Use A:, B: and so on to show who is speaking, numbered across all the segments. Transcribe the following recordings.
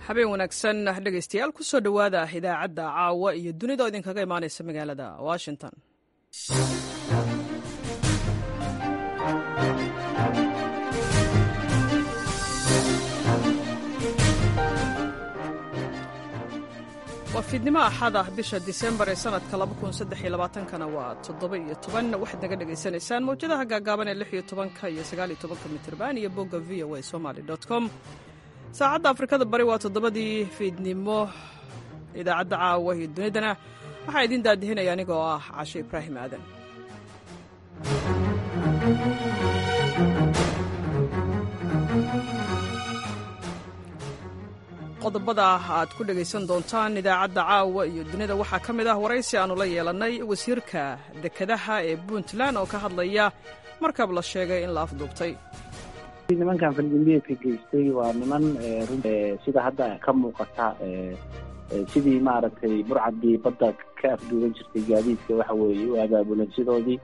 A: habeen wanaagsan dhegaystayaal ku soo dhowaada idaacadda caawa iyo dunida oo idinkaga imaanaysa magaalada Washington. waa fiidnimo axada bisha Diseembar ee sanadka 2023 waa 17 waxaad naga dhegaysanaysaan mawjadaha gaagaaban ee 16 iyo 19 mitirban iyo bogga voasomali.com. saacadda Afrikada bari waa 7dii fiidnimo. idaacadda caawa iyo dunidana waxaa idin daadihinaya anigoo ah Caashe Ibraahim Aadan. qodobada aad ku dhegaysan doontaan idaacadda caawa iyo dunida waxaa ka mid ah waraysi aanu la yeelannay wasiirka dekedaha ee Puntland oo ka hadlaya markab la sheegay in la afduubtay.
B: nimankan falgambiyadka geystay waa niman sida hadda ka muuqata sidii maaragtay burcadii badda ka afduuban jirtay gaadiidka waxa weeye u abaabulan sidoodii.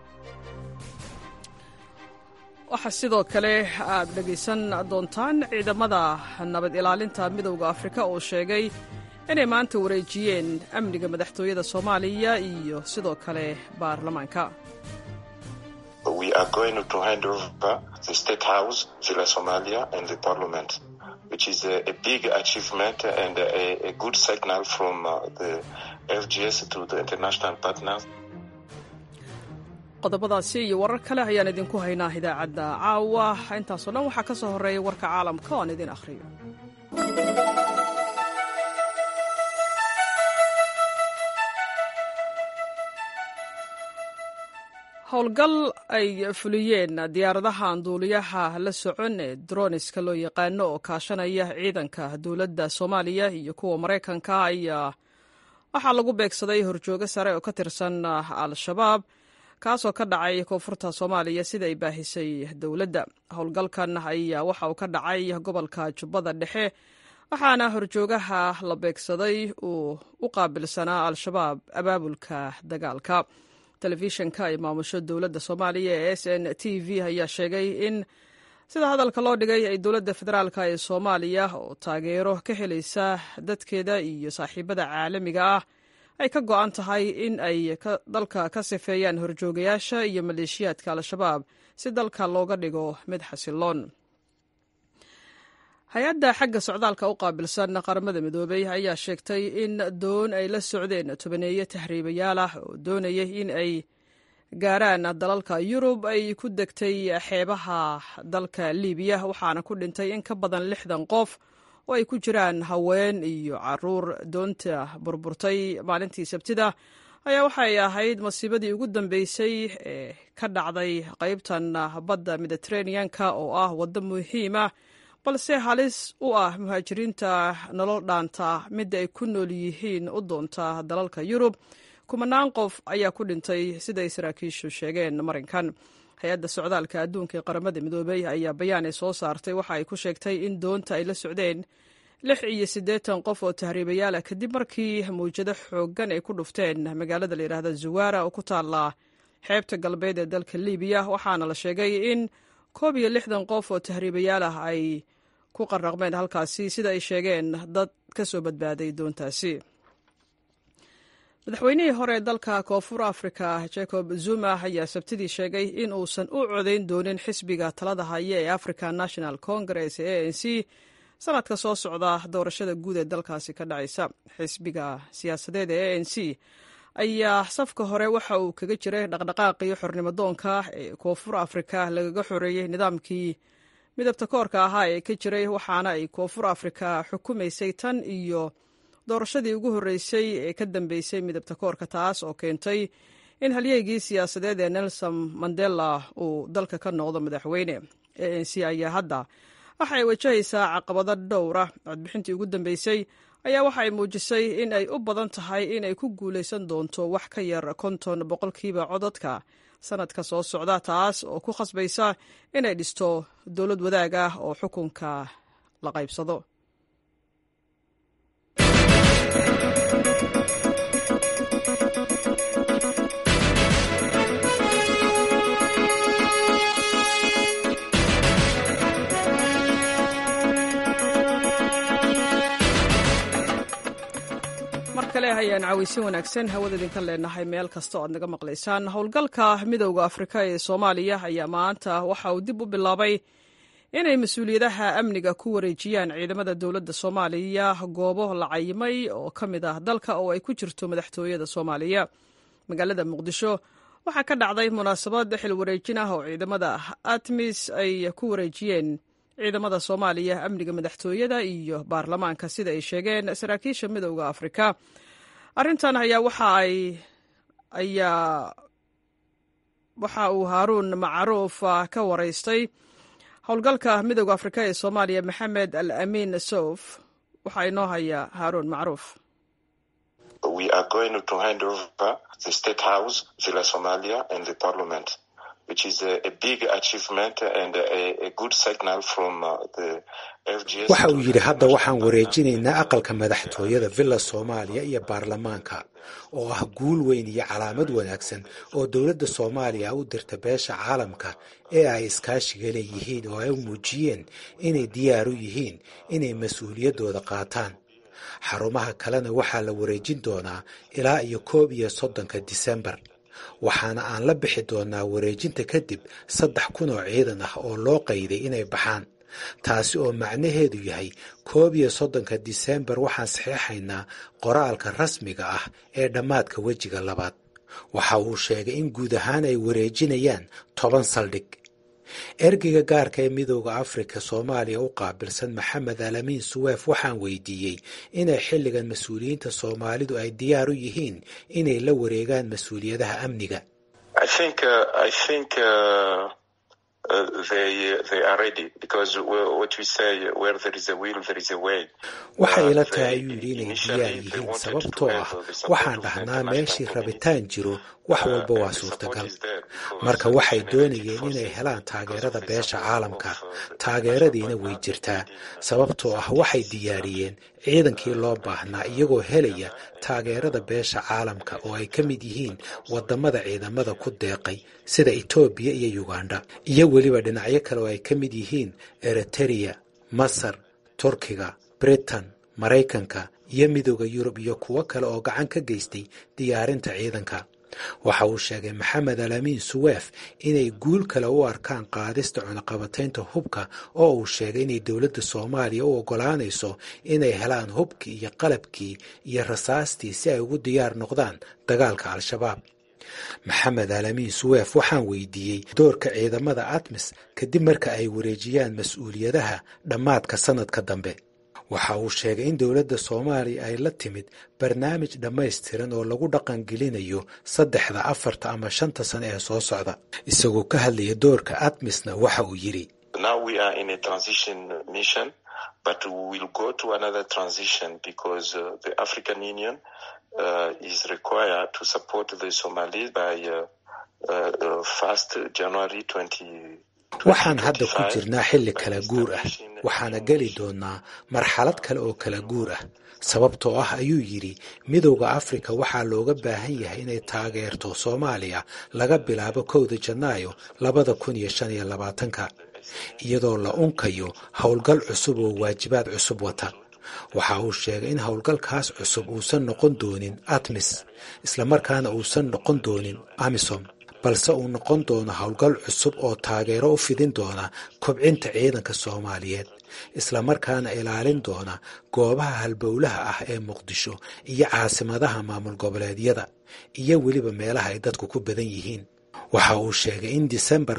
A: waxaa sidoo kale aad dhegaysan doontaan ciidamada nabad ilaalinta midowda Afrika oo sheegay inay maanta wareejiyeen amniga madaxtooyada Soomaaliya iyo sidoo kale baarlamaanka.
C: We are going to hand over the State House, Villa Somalia, and the Parliament, which is a big achievement and a good signal from the FGS to the international partners.
A: qodobadaasi iyo warar kale ayaan idinku haynaa idaacadda caawa. intaasoo dhan waxaa ka soo horreeya warka caalamka oo aan idin akhriyo. howlgal ay fuliyeen diyaaradaha aan duuliyaha la socon ee droniska loo yaqaano oo kaashanaya ciidanka dowladda Soomaaliya iyo kuwa Mareykanka ayaa waxaa lagu beegsaday horjooga sare oo ka tirsan Al-Shabaab kaasoo ka dhacay koonfurta Soomaaliya sida ay baahisay dowladda. howlgalkan ayaa waxa uu ka dhacay gobolka Jubbada Dhexe waxaana horjoogaha la beegsaday uu u qaabilsanaa Al-Shabaab abaabulka dagaalka. telefishinka ay maamusho dowladda Soomaaliya ee SNTV ayaa sheegay in sida hadalka loo dhigay ay dowladda federaalka ee Soomaaliya oo taageero ka helaysa dadkeeda iyo saaxiibada caalamiga ah ay ka go'an tahay in ay dalka ka sifeeyaan horjoogayaasha iyo maleeshiyaadka Al-Shabaab si dalka looga dhigo mid xasiloon. hay-adda xagga socdaalka u qaabilsan qaramada midoobay ayaa sheegtay in doon ay la socdeen tobaneeye tahriibayaal ah oo doonayay in ay gaaraan dalalka Yurub ay ku degtay xeebaha dalka Liibiya waxaana ku dhintay in ka badan 60 qof oo ay ku jiraan haween iyo caruur. doonta burburtay maalintii Sabtida ayaa waxay ahayd masiibadii ugu dambeysay ee ka dhacday qaybtan badda Mediterranean-ka oo ah waddo muhiim ah balse halis u ah muhaajiriinta nolol dhaanta mid ay ku nool yihiin u doonta dalalka Yurub. kumanaan qof ayaa ku dhintay sida ay saraakiishu sheegeen marinkan. hay-adda socdaalka adduunka ee qaramada midoobay ayaa bayaan ay soo saartay waxa ay ku sheegtay in doonta ay la socdeen 86 qof oo tahriibayaal ah kadib markii mawjado xooggan ay ku dhufteen magaalada la yiraahdo Zuwara oo ku taala xeebta galbeed ee dalka Liibiya waxaana la sheegay in 61 qof oo tahriibayaal ah ay ku qarraqmeen halkaasi sida ay sheegeen dad ka soo badbaaday doontaasi. madaxweynihii hore ee dalka Koonfur Afrika Jacob Zuma ayaa Sabtidii sheegay in uusan u codayn doonin xisbiga talada haya ee African National Congress ANC sanadka soo socda doorashada guud ee dalkaasi ka dhacaysa. xisbiga siyaasadeed ee ANC ayaa safka hore waxa uu kaga jiray dhaqdhaqaaqii xornimo-doonka ee Koonfur Afrika lagaga xoreeyay nidaamkii midabta koorka ahaa ee ka jiray waxaana ay Koonfur Afrika xukumaysay tan iyo doorashadii ugu horreysay ee ka dambeysay midabta koorka taas oo keentay in halyeygii siyaasadeed ee Nelson Mandela uu dalka ka noqdo madaxweyne. ANC ayaa hadda waxa ay wajahaysaa caqabado dhowr ah. codbixintii ugu dambeysay ayaa waxa ay muujisay in ay u badan tahay in ay ku guulaysan doonto wax ka yar 50% codadka sanadka soo socda taas oo ku khasbaysa inay dhisto dowlad wadaag ah oo xukunka la qaybsado. kale hayaan cawaysin wanaagsan hawada idinka leenahay meel kasta oo aad naga maqlaysaan. howlgalka midowda afrika ee soomaaliya ayaa maanta waxa uu dib u bilaabay inay mas-uuliyadaha amniga ku wareejiyaan ciidamada dowladda soomaaliya goobo la cayimay oo ka mid ah dalka oo ay ku jirto madaxtooyada soomaaliya. magaalada muqdisho waxaa ka dhacday munaasabad xil wareejin ah oo ciidamada atmis ay ku wareejiyeen ciidamada soomaaliya amniga madaxtooyada iyo baarlamaanka sida ay sheegeen saraakiisha midowda afrika. arrintan ayaa waxa uu haaruun macruuf ka waraystay howlgalka midowda afrika ee soomaaliya maxamed al amiin souf. waxaa inoo haya haaruun macruuf.
C: We are going to hand over the State House, Villa Somalia, and the Parliament, which is a big achievement and a good signal from the FGS.
D: waxa uu yidhi hadda waxaan wareejinaynaa aqalka madaxtooyada Villa Somalia iyo baarlamaanka oo ah guul weyn iyo calaamad wanaagsan oo dowladda Soomaaliya u dirta beesha caalamka ee ay iskaashiga leeyihiin oo ay muujiyeen inay diyaar u yihiin inay mas'uuliyadooda qaataan. xarumaha kalena waxaa la wareejin doonaa ilaa iyo 31 Disembar. waxaana aan la bixi doonaa wareejinta kadib 3,000 oo ciidan ah oo loo qayday inay baxaan. taasi oo macnaheedu yahay 31 Disembar waxaan saxiixaynaa qoraalka rasmiga ah ee dhammaadka wejiga labaad. waxa uu sheegay in guud ahaan ay wareejinayaan 10 saldhig. ergeyga gaarka ee midowda afrika soomaaliya u qaabilsan maxamed alamiin suweef waxaan weydiiyey inay xilligan mas-uuliyiinta soomaalidu ay diyaar u yihiin inay la wareegaan mas-uuliyadaha amniga.
C: They are ready because what we say where there is a will there is a way.
D: waxay ila tahay ayuu yidhi inay diyaar yihiin sababtoo ah waxaan dhahnaa meeshii rabitaan jiro wax walba waa suurtagal. marka waxay doonayeen inay helaan taageerada beesha caalamka. taageeradiina way jirtaa sababtoo ah waxay diyaariyeen ciidankii loo baahnaa iyagoo helaya taageerada beesha caalamka oo ay ka mid yihiin wadamada ciidamada ku deeqay sida Ethiopia iyo Uganda iyo weliba dhinacyo kale oo ay ka mid yihiin Eritrea, Masar, Turkiga, Britain, Mareykanka iyo midowda Yurub iyo kuwo kale oo gacan ka geystay diyaarinta ciidanka. waxa uu sheegay maxamed alamiin suweef inay guul kale u arkaan qaadista cunaqabataynta hubka oo uu sheegay inay dowladda Soomaaliya u ogolaanayso inay helaan hubkii iyo qalabkii iyo rasaastii si ay ugu diyaar noqdaan dagaalka al-shabaab. maxamed alamiin suweef waxaan weydiiyey doorka ciidamada atmis kadib marka ay wareejiyaan mas-uuliyadaha dhammaadka sanadka dambe. waxa uu sheegay in dowladda Soomaaliya ay la timid barnaamij dhammaystiran oo lagu dhaqangelinayo 3, 4 ama 5 sano ee soo socda. isagoo ka hadlaya doorka atmisna waxa uu yidhi
C: Now we are in a transition mission, but we will go to another transition because the African Union is required to support the Somalis by 1st January 20.
D: waxaan hadda ku jirnaa xilli kala guur ah waxaana geli doonaa marxalad kale oo kala guur ah sababtoo ah ayuu yidhi midowda afrika waxaa looga baahan yahay inay taageerto Soomaaliya laga bilaabo 1 Janaayo 2025 iyadoo la unkayo howlgal cusub oo waajibaad cusub wata. waxa uu sheegay in howlgalkaas cusub uusan noqon doonin atmis isla markaana uusan noqon doonin amisom balse uu noqon doono howlgal cusub oo taageero u fidin doona kobcinta ciidanka Soomaaliyeed isla markaana ilaalin doona goobaha halbowlaha ah ee Muqdisho iyo caasimadaha maamul goboleedyada iyo weliba meelaha ay dadku ku badan yihiin. waxa uu sheegay in December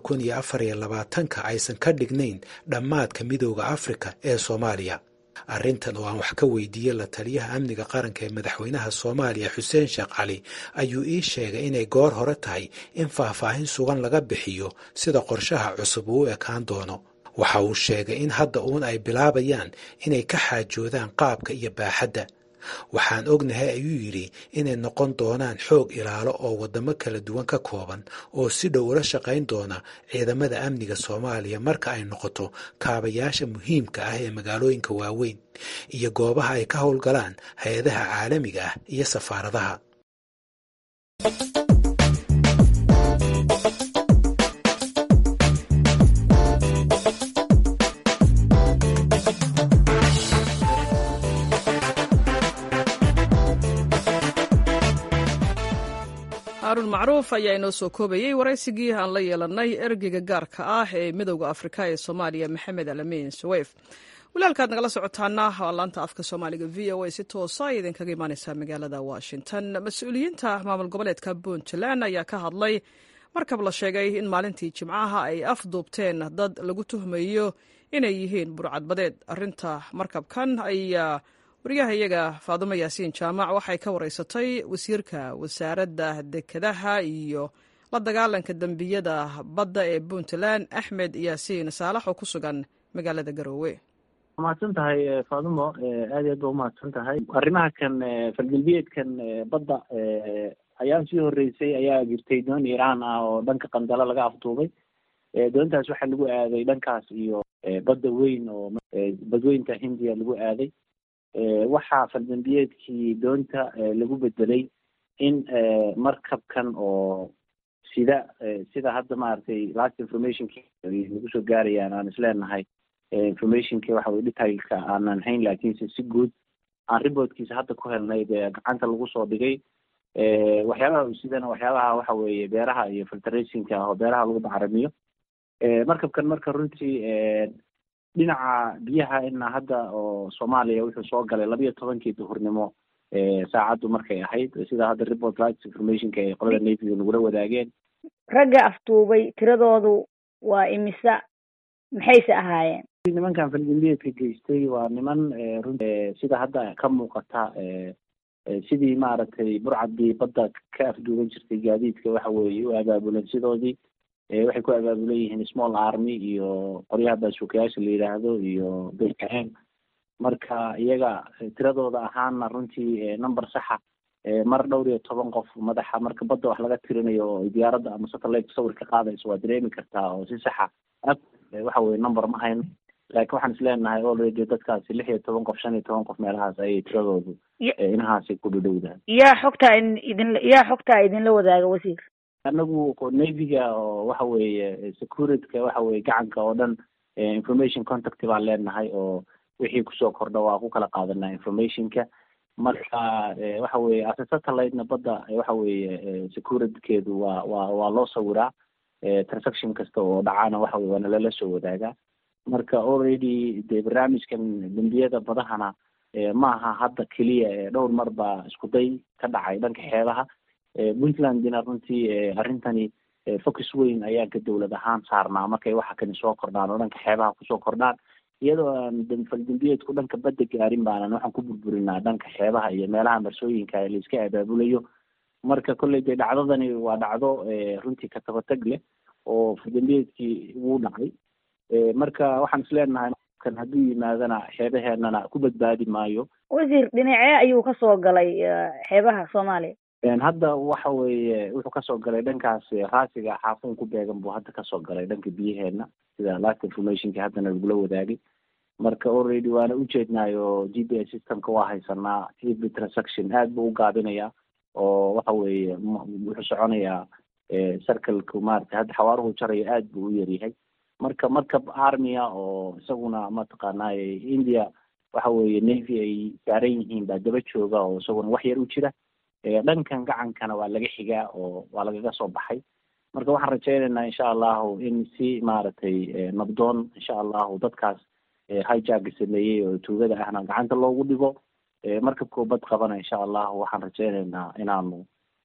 D: 2024 aysan ka dhignayn dhammaadka midowda Afrika ee Soomaaliya. arrintan oo aan wax ka weydiiyey la taliyaha amniga qaranka ee madaxweynaha Soomaaliya Xuseen Sheekh Cali ayuu ii sheegay inay goor hore tahay in faahfaahin sugan laga bixiyo sida qorshaha cusub uu ekaan doono. waxa uu sheegay in hadda ay bilaabayaan inay ka xaajoodaan qaabka iyo baaxadda. waxaan ognahay ayuu yidhi inay noqon doonaan xoog ilaalo oo wadamo kala duwan ka kooban oo si dhow ula shaqayn doona ciidamada amniga Soomaaliya marka ay noqoto kaabayaasha muhiimka ah ee magaalooyinka waaweyn iyo goobaha ay ka howlgalaan hay'adaha caalamiga ah iyo safaaradaha.
A: haaruun macruuf ayaa inoo soo koobayey waraysigii aan la yeelanay ergeyga gaarka ah ee midowda afrika ee soomaaliya maxamed alamin suweyf. walaalkaad nagala socotaana waa laanta afka soomaaliga v o a si toosa ay idinkaga imaaneysaa magaalada washington. mas-uuliyiinta maamul goboleedka puntland ayaa ka hadlay markab la sheegay in maalintii jimcaha ay afduubteen dad lagu tuhmayo inay yihiin burcadbadeed. arinta markabkan ayaa wariyahayaga faadumo yaasiin jaamac waxay ka wareysatay wasiirka wasaaradda dekedaha iyo la dagaalanka dembiyada badda ee puntland axmed yaasiin saalax oo ku sugan magaalada garoowe.
B: mahadsan tahay faadumo, aad iyo aad ba umahadsan tahay. arrimaha kan falgalbeedkan badda ayaan sii horeysay ayaa jirtay doon iiraan ah oo dhanka qandalo laga afduubay. doontaas waxaa lagu aaday dhankaas iyo badda weyn oo badweynta hindiya lagu aaday. waxaa faldambiyeedkii doonta lagu bedelay in markabkan oo sida hadda maaragtay last informationki nagu soo gaarayaan aan isleenahay informationki waxa weye detailka aanan hayn, laakiinse si guud aan reportkiisa hadda ku helnay dee gacanta lagu soo dhigay. waxyaabaha sidana waxyaabaha waxa weeye beeraha iyo filtrationka ah oo beeraha lagu bacaramiyo. markabkan marka runtii dhinaca biyaha ina hadda oo soomaaliya wuxuu soo galay 12 duhurnimo saacaddu markay ahayd, sida hadda report light informationka ee qolada navy nagula wadaageen.
E: ragga afduubay tiradoodu waa imisa, maxayse ahaayeen?
B: nimankan falgalbeedka geystay waa niman sida hadda ka muuqata sidii maaragtay burcadii badda ka afduuban jirtay gaadiidka waxa weeye u abaabulan sidoodii. waxay ku abaabulan yihiin small army iyo qoryaha baasuukayaasha la yidhaahdo iyo bkm. marka iyaga tiradooda ahaana runtii number saxa mar dhowr iyo 10 qof madaxa marka badda wax laga tirinayo oo diyaaradda ama satellite sawir ka qaadayso waa dareemi kartaa oo si saxa waxa weye number ma hayno, laakiin waxaan isleenahay already dadkaasi 16 qof 15 qof meelahaas ayay tiradoodu inahaasi ku dhudhowdahay.
E: yaa xogtaa idinla wadaaga wasiir?
B: anagu navyga oo waxa weeye securityka waxa weye gacanka oo dhan information contact baan leenahay oo wixii kusoo kordha waa ku kala qaadanaa informationka. marka waxa weye as satellite-na badda waxa weye securitykeedu waa loo sawiraa. transaction kasta oo dhacana waxa weye waana lala soo wadaagaa. marka already dee barnaamijkan dembiyada badahana maaha hadda keliya, dhowr mar baa isku day ka dhacay dhanka xeebaha. puntlandina runtii arrintani focus weyn ayaa ka dowlad ahaan saarnaa markay waxa kani soo kordhaan oo dhanka xeebaha kusoo kordhaan. iyadoo aan faldambiyeedku dhanka badda gaarin baanan waxaan ku burburinaa dhanka xeebaha iyo meelaha marsooyinka ee laiska abaabulayo. marka kolley dee dhacdadani waa dhacdo runtii ka tabatag leh oo faldambiyeedkii wuu dhacay. marka waxaan isleenahay kan hadduu yimaadana xeebaheenana ku badbaadi maayo.
E: wasiir, dhinacee ayuu kasoo galay xeebaha soomaaliya?
B: hadda waxa weeye wuxuu kasoo galay dhankaas raasiga xaafuun ku beegan buu hadda kasoo galay dhanka biyaheena sida last informationki haddana lagula wadaagay. marka already waana ujeednaayo GPS systemka waa haysanaa. every transaction aad buu u gaabinayaa oo waxa weeye wuxuu soconayaa circleka maaragtay hadda xawaaruhu jarayo aad buu u yaryahay. marka markab armia oo isaguna mataqaanaa India waxa weeye navy ay saaran yihiin baa daba jooga oo isaguna wax yar u jira. dhankan gacankana waa laga xigaa oo waa lagaga soo baxay. marka waxaan rajaynaynaa insha allahu in si maaragtay nabdoon insha allahu dadkaas hijaga sameeyey oo tuugada ahna gacanta loogu dhigo. markabkoo bad qabana insha allahu waxaan rajaynaynaa inaanu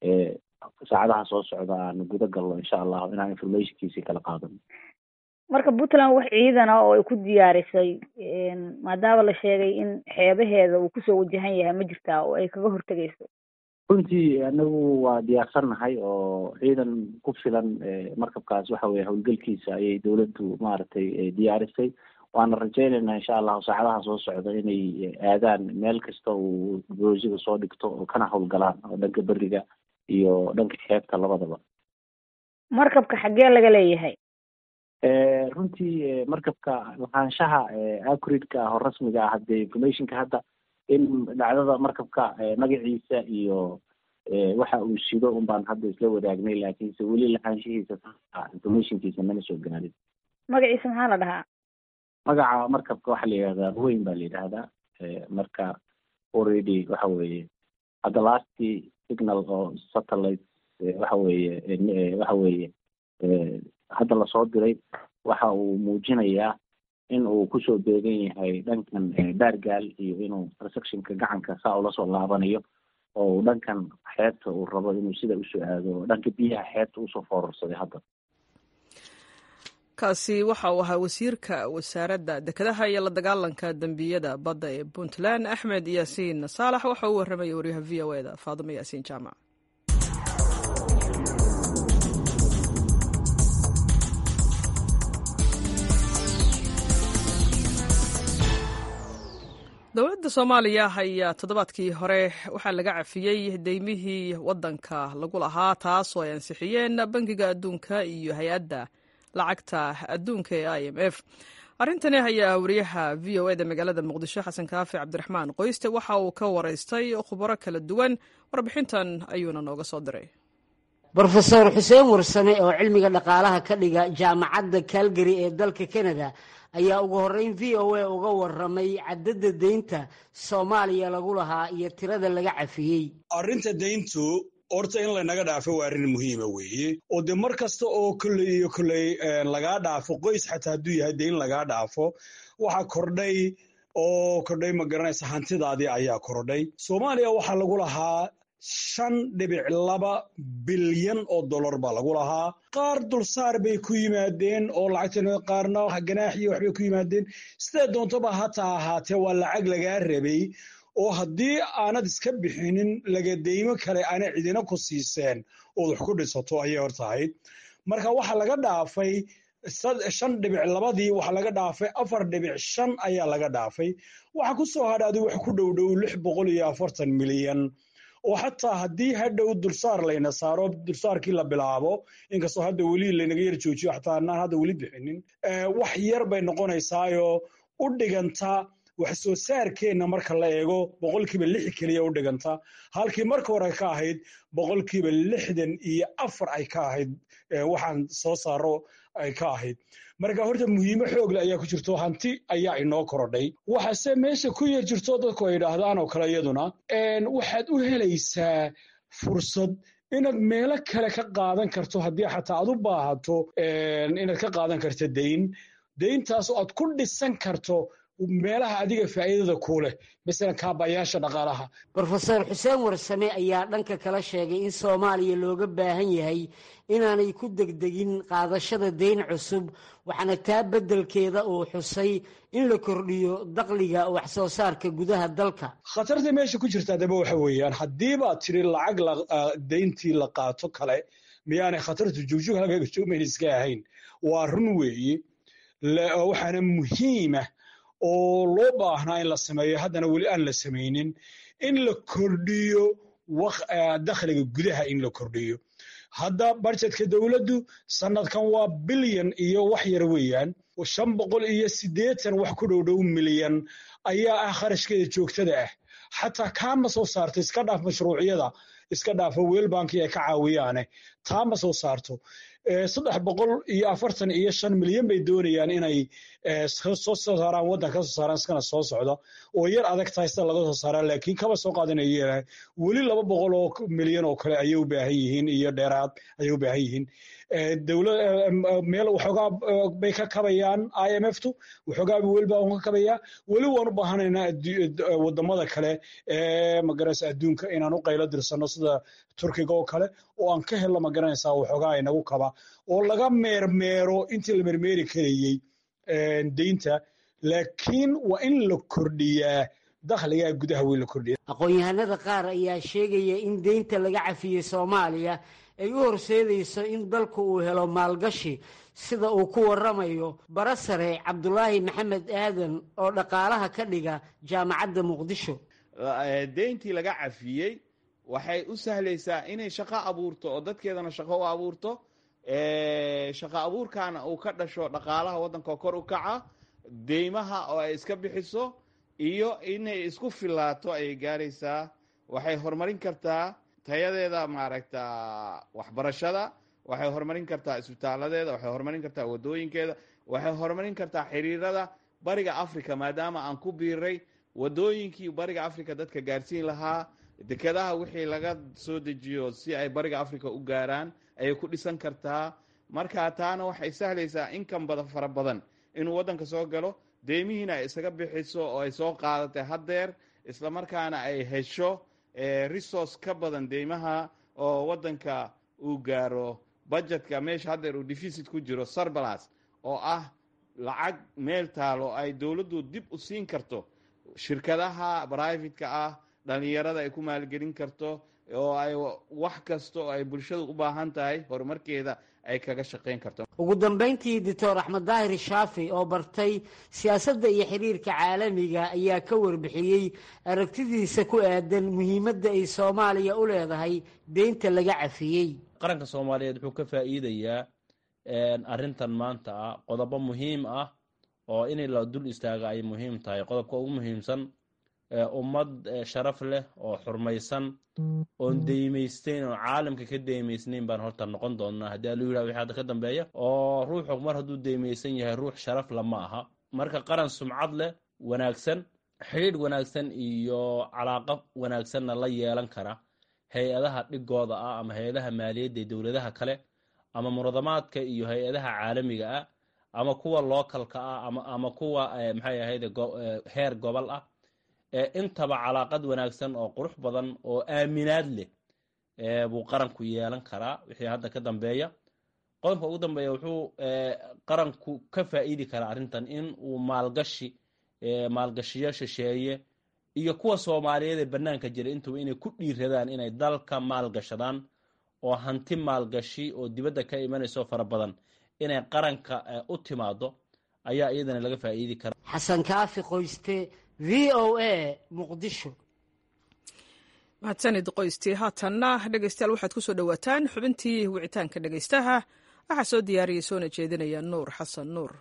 B: saacadaha soo socda aanu guda galno insha allahu inaan informationkiisii kala qaadano.
E: marka puntland wax ciidana oo ay ku diyaarisay maadaama la sheegay in xeebaheeda uu kusoo wajahan yahay ma jirtaa oo ay kaga hortegayso?
B: runtii anagu waa diyaarsannahay oo ciidan ku filan markabkaas waxa weye howlgalkiisa ayay dawladdu maaragtay diyaarisay. waana rajaynaynaa insha allahu saacadaha soo socda inay aadaan meel kasta uu boosiga soo dhigto oo kana howlgalaan oo dhanka beriga iyo dhanka xeebta labadaba.
E: markabka xaggee laga leeyahay?
B: runtii markabka lahaanshaha accurate-ka ah oo rasmiga ah hadde informationka hadda in dhacdada markabka magaciisa iyo waxa uu sido un baan hadda isla wadaagnay, laakiinse weli lahaanshihiisa informationkiisa mana soo gaarin.
E: magaciisa maxaa la dhahaa?
B: magaca markabka waxaa la yidhahdaa ruweyn baa la yidhaahdaa. marka already waxa weeye hadda lasti signal oo satellite waxa weeye hadda lasoo diray waxa uu muujinayaa in uu kusoo beegan yahay dhankan baargaal iyo inuu transactionka gacanka saa ula soo laabanayo oo uu dhankan xeebta uu rabo inuu sida usoo aado dhanka biyaha xeebta usoo foorarsaday hadda.
A: kaasi waxa uu ahaa wasiirka wasaaradda dekedaha iyo la dagaalanka dembiyada badda ee puntland axmed yaasiin saalax waxa uu warramayay waryaha v o e da faadimo yaasiin jaamac. dowladda soomaaliya ayaa toddobaadkii hore waxaa laga cafiyey deymihii waddanka lagu lahaa taas oo ay ansixiyeen bangiga adduunka iyo hay-adda lacagta adduunka ee i m f. arrintani ayaa wariyaha v o e da magaalada muqdisho xasan kaafi cabdiraxmaan qoyste waxa uu ka waraystay khubaro kala duwan. warbixintan ayuuna nooga soo diray.
F: brofesor xuseen warsame oo cilmiga dhaqaalaha ka dhiga jaamacadda calgary ee dalka canada ayaa ugu horreyn v o a uga warramay cadadda deynta soomaaliya lagu lahaa iyo tirada laga cafiyey.
G: arrinta deyntu horta in laynaga dhaafo waa arrin muhiima weeye oo dee mar kasta oo kolley iyo kolley lagaa dhaafo qoys xataa hadduu yahay deyn lagaa dhaafo waxaa kordhay ma garanaysa hantidaadii ayaa kordhay. soomaaliya waxaa lagu lahaa 5.2 bilyan oo dollar baa lagu lahaa. qaar dulsaar bay ku yimaadeen oo lacagta qaarna ganaaxiyo waxbay ku yimaadeen. sidee doontaba hataa ahaatee waa lacag lagaa rabay oo haddii aanad iska bixinin laga deymo kale aanay cidina ku siiseen ood wax ku dhisato ayay hor tahay. marka waxaa laga dhaafay 5.2 waxaa laga dhaafay 4.5 ayaa laga dhaafay. waxaa ku soo hadhaaday wax ku dhowdhow 640 milyan oo xataa haddii hadhow dulsaar layna saaro dulsaarkii la bilaabo inkastoo hadda weli laynaga yar joojiyo xataa anaan hadda weli bixinin wax yar bay noqonaysaayoo u dhiganta wax soo saarkeenna marka la eego 6% keliya u dhiganta halkii marka hore ka ahayd 64% ay ka ahayd waxaan soo saaro ay ka ahayd. marka horta muhiimo xoogle ayaa ku jirto hanti ayaa inoo korodhay. waxaase meesha ku yar jirto dadku ay idhaahdaan oo kale iyaduna waxaad u helaysaa fursad inaad meelo kale ka qaadan karto haddii xataa aad u baahato inaad ka qaadan karto deyntaasoo aad ku dhisan karto meelaha adiga faa'iidada ku leh masalan kaabayaasha dhaqaalaha.
F: brofesor xuseen warsame ayaa dhanka kala sheegay in soomaaliya looga baahan yahay inaanay ku degdegin qaadashada deyn cusub waxaana taa beddelkeeda uu xusay in la kordhiyo dakhliga wax soo saarka gudaha dalka.
G: khatarta meesha ku jirta daba waxa weeyaan haddii baad tiri lacag deyntii la qaato kale miyaanay khatartu joogjoog halkaaga joogmayn iska ahayn. waa run weeye waxaana muhiima oo loo baahnaa in la sameeyo haddana weli aan la samaynin in la kordhiyo dakhliga gudaha in la kordhiyo. hadda budgetka dowladdu sanadkan waa bilyan iyo wax yar weeyaan 580 wax ku dhowdhow milyan ayaa ah kharashkeeda joogtada ah. xataa kaama soo saarto iska dhaaf mashruucyada iska dhaafo weel banki ay ka caawiyaane taama soo saarto 345 milyan bay doonayaan inay soo saaraan waddanka ka soo saaraan iskana soo socda oo yar adag tahay sida laga soo saaraa laakiin kaba soo qaadanaya weli 200 milyan oo kale ayay u baahan yihiin iyo dheeraad ayay u baahan yihiin. meel waxoogaa bay ka kabayaan IMF-tu waxoogaa weli baa ka kabayaa weli waan u baahanaynaa wadamada kale magaranaysa adduunka inaan u qaylo dirsano sida Turkiga oo kale oo aan ka helno magaranaysaa waxoogaa inagu kaba oo laga meermeero intii la meermeeri karayay deynta laakiin waa in la kordhiyaa dakhliga gudaha weyn la kordhiyaa.
F: aqoon-yahanada qaar ayaa sheegaya in deynta laga cafiyey Soomaaliya ay u horseedayso in dalku uu helo maalgashi sida uu ku waramayo barasare Cabdulaahi Maxamed Aadan oo dhaqaalaha ka dhiga jaamacadda Muqdisho.
H: deyntii laga cafiyey waxay u sahlaysaa inay shaqo abuurto oo dadkeedana shaqo u abuurto shaqo abuurkaana uu ka dhasho dhaqaalaha waddanka kor u kaca deymaha oo ay iska bixiso iyo inay isku filaato ayay gaaraysaa. waxay horumarin kartaa tayadeeda maaragta waxbarashada waxay horumarin kartaa isbitaaladeeda waxay horumarin kartaa wadooyinkeeda waxay horumarin kartaa xiriirada bariga Afrika maadaama aan ku biiray wadooyinkii bariga Afrika dadka gaarsiin lahaa dekedaha wixii laga soo dejiyo si ay bariga africa u gaaraan ayay ku dhisan kartaa. marka taana waxay sahlaysaa inkan fara badan inuu waddanka soo galo, deymihiina ay isaga bixiso oo ay soo qaadatay haddeer, isla markaana ay hesho resource ka badan deymaha oo waddanka uu gaaro budgetka meesha haddeer uu deficit ku jiro surplus oo ah lacag meel taalo ay dowladdu dib u siin karto shirkadaha private-ka ah, dhalinyarada ay ku maalgelin karto oo ay wax kasta oo ay bulshadu u baahan tahay horumarkeeda ay kaga shaqayn karto.
F: ugu dambeyntii doctor axmed daahir shaafi oo bartay siyaasadda iyo xiriirka caalamiga ayaa ka warbixiyey aragtidiisa ku aadan muhiimadda ay Soomaaliya u leedahay deynta laga cafiyey.
I: qaranka Soomaaliyeed wuxuu ka faa'iidayaa arrintan maanta ah qodobo muhiim ah oo in la dul istaaga ay muhiim tahay. qodobka ugu muhiimsan ummad sharaf leh oo xurmaysan oon deymaysteyn oo caalamka ka deymaysnayn baan horta noqon doonaa haddii alu yidhaha wixii hadda ka dambeeya. oo ruuxu mar hadduu deymaysan yahay ruux sharaf lama aha. marka qaran sumcad leh, wanaagsan, xidhiidh wanaagsan iyo calaaqo wanaagsanna la yeelan kara hay-adaha dhigooda ah ama hay-adaha maaliyadda ee dowladaha kale ama muradamaadka iyo hay-adaha caalamiga ah ama kuwa lookalka ah ama kuwa maxay ahayd heer gobol ah, intaba calaaqad wanaagsan oo qurux badan oo aaminaad leh buu qaranku yeelan karaa wixii hadda ka dambeeya. qodobka ugu dambeeya wuxuu qaranku ka faa'iidi karaa arrintan in uu maalgashiyo shisheeye iyo kuwa Soomaaliyeed ee banaanka jira intuu inay ku dhiiradaan inay dalka maalgashadaan oo hanti maalgashi oo dibadda ka imanayso fara badan inay qaranka u timaado ayaa iyadana laga faa'iidi karaa.
F: xasan kaafi qoyste, VOA Muqdisho.
A: mahadsanid qoystii. haatanna dhegaystayaal waxaad ku soo dhowaataan xubintii wicitaanka dhegaystaha. waxaa soo diyaariyey soona jeedinaya nuur xasan nuur.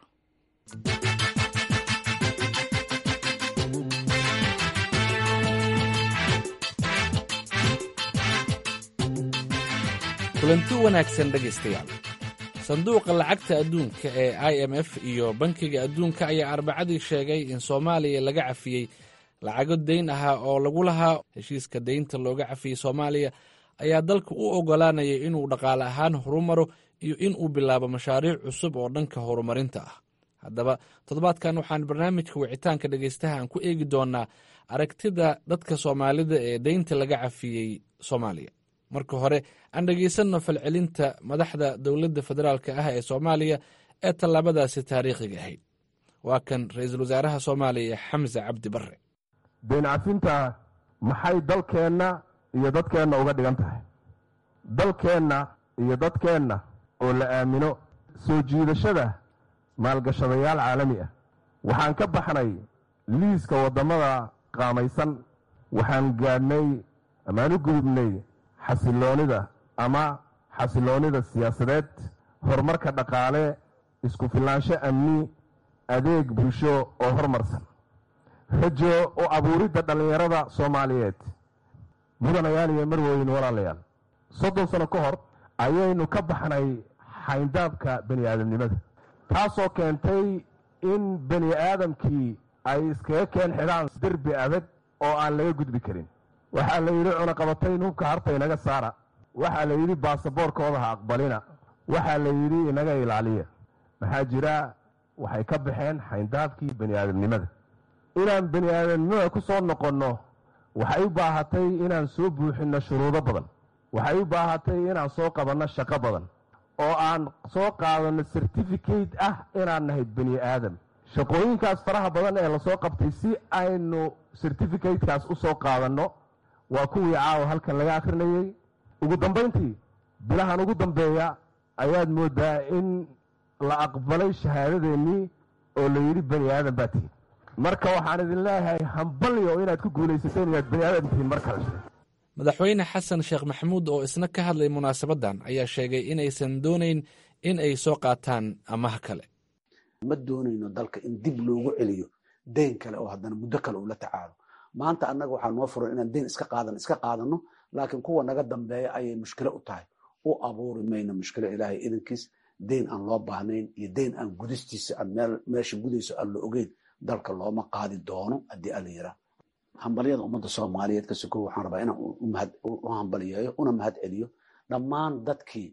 J: kulanti wanaagsan dhegaystayaal. sanduuqa lacagta adduunka ee IMF iyo bankiga adduunka ayaa arbacadii sheegay in Soomaaliya laga cafiyey lacago deyn ahaa oo lagu lahaa. heshiiska deynta looga cafiyey Soomaaliya ayaa dalka u ogolaanaya inuu dhaqaale ahaan horumaro iyo inuu bilaabo mashaariic cusub oo dhanka horumarinta ah. haddaba toddobaadkan waxaan barnaamijka wicitaanka dhegaystaha aan ku eegi doonaa aragtida dadka Soomaalida ee deynta laga cafiyey Soomaaliya. marka hore aan dhegaysanno falcelinta madaxda dowladda federaalka ah ee Soomaaliya ee tallaabadaasi taariikhiga ahayd. waa kan ra-iisul wasaaraha Soomaaliya Xamse Cabdi Barre.
K: deyn cafinta maxay dalkeenna iyo dadkeenna uga dhigan tahay? dalkeenna iyo dadkeenna oo la aamino soo jiidashada maalgashadayaal caalami ah. waxaan ka baxnay liiska waddamada qaamaysan. waxaan gaadhnay amaan u gudubnay xasiloonida siyaasadeed, horumarka dhaqaale, isku filaansho amni, adeeg bulsho oo horumarsan, rajo u abuuridda dhallinyarada Soomaaliyeed. mudanayaal iyo marweyn walaalayaal, 30 sano ka hor ayaynu ka baxnay xayndaabka bani aadamnimada, taasoo keentay in bani aadamkii ay iskaga keen xidhaan derbi adag oo aan laga gudbi karin. waxaa la yidhi cunaqabatayn hubka harta inaga saara. waxaa la yidhi baasaboorkooda ha aqbalina. waxaa la yidhi inaga ilaaliya. maxaa jira? waxay ka baxeen xayndaabkii bani aadamnimada. inaan bani aadamnimada ku soo noqonno waxay u baahatay inaan soo buuxinno shuruudo badan. waxay u baahatay inaan soo qabanno shaqo badan oo aan soo qaadanno certificate ah inaan nahay bani aadam. shaqooyinkaas faraha badan ee lasoo qabtay si aynu certificatekaas u soo qaadanno waa kuwii caawa halkan laga akhrinayey. ugu dambayntii bilahan ugu dambeeya ayaad mooddaa in la aqbalay shahaadadeennii oo la yidhi bani aadan baa tihin. marka waxaan idin leeyahay hambalyo inaad ku guulaysateen inaad bani aadan tihiin mar kale.
J: madaxweyne xasan sheekh maxamuud oo isna ka hadlay munaasabaddan ayaa sheegay inaysan doonayn in ay soo qaataan amaah kale.
L: ma doonayno dalka in dib loogu celiyo deyn kale oo haddana muddo kale uu la tacaalo. maanta annaga waxaa noo furan inaan deyn iska qaadano, laakiin kuwa naga dambeeya ayay mushkilo u tahay. u abuuri mayno mushkilo ilaahay idankiis. deyn aan loo baahnayn iyo deyn aan gudistiisa aan meesha gudayso aan la ogeyn dalka looma qaadi doono haddii alla yiraa. hambalyada ummadda soomaaliyeed ka sokow waxaan rabaa inaan u hambaliyeeyo una mahad celiyo dhammaan dadkii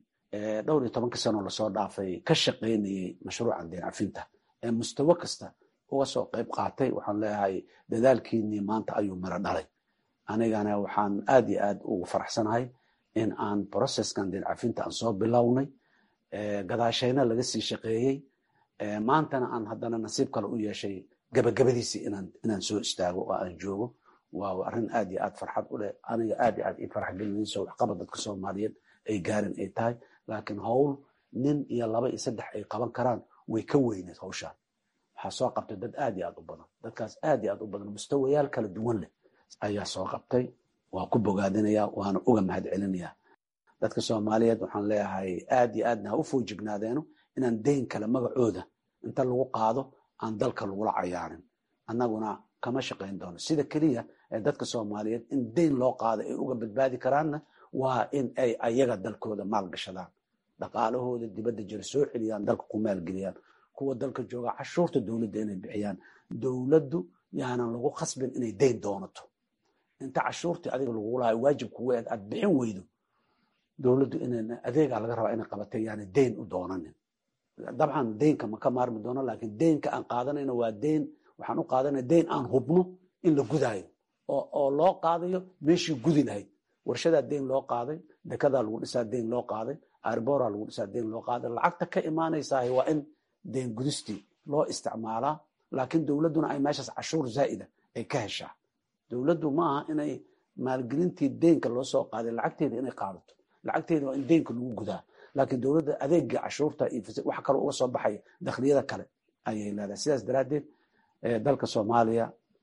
L: 12 sano lasoo dhaafay ka shaqaynayay mashruucan deen cafinta ee mustawa kasta uga soo qayb qaatay. waxaan leeyahay dadaalkiinii maanta ayuu miro dhalay. anigana waxaan aad iyo aad ugu faraxsanahay in aan processkan deen cafinta aan soo bilownay, gadaashayna laga sii shaqeeyey, maantana aan haddana nasiib kale u yeeshay gabagabadiisii inaan soo istaago oo aan joogo. waa arrin aad iyo aad farxad u leh, aniga aad iyo aad ii farax gelinayso waxqabad dadka soomaaliyeed ay gaarin ay tahay. laakiin howl nin iyo 2 iyo 3 ay qaban karaan way ka weyneed hawshaan. waxaa soo qabtay dad aad iyo aad u badan, dadkaas aad iyo aad u badan mustawayaal kala duwan leh ayaa soo qabtay. waa ku bogaadinaya, waana uga mahad celinaya. dadka soomaaliyeed waxaan leeyahay aad iyo aadna ha u foojignaadeen inaan deyn kale magacooda inta lagu qaado aan dalka lagula cayaarin. annaguna kama shaqayn doono. sida keliya ee dadka soomaaliyeed in deyn loo qaado ay uga badbaadi karaanna waa in ay ayaga dalkooda maalgashadaan, dhaqaalahooda dibadda jira soo celiyaan, dalka ku maalgeliyaan. kuwa dalka jooga cashuurta dowladda inay bixiyaan. dowladdu yaanan lagu khasbin inay deyn doonato. inta cashuurtii adiga lagu lahay waajib kugu aad bixin weydo, dowladdu inayna adeegaa laga rabaa inay qabatay yaani deyn u doonanin. dabcan deynka ma ka maarmi doono, laakiin deynka aan qaadanayno waa deyn, waxaan u qaadanaya deyn aan hubno in la gudaayo oo loo qaadayo meeshii gudi lahayd. warshadaa deyn loo qaaday, dekadaa lagu dhisaa deyn loo qaaday, airboraa lagu dhisaa deyn loo qaaday. lacagta ka imaanaysaa waa in deyn gudistii loo isticmaalaa, laakiin dowladduna ay meeshaas cashuur zaa'ida ay ka heshaa. dowladdu ma aha inay maalgelintii deynka loo soo qaaday lacagteeda inay qaadato. lacagteeda waa in deynka lagu gudaa, laakiin dowladda adeega cashuurta iyo wax kale uga soo baxaya dakhliyada kale ayay leedahay. sidaas daraaddeed dalka soomaaliya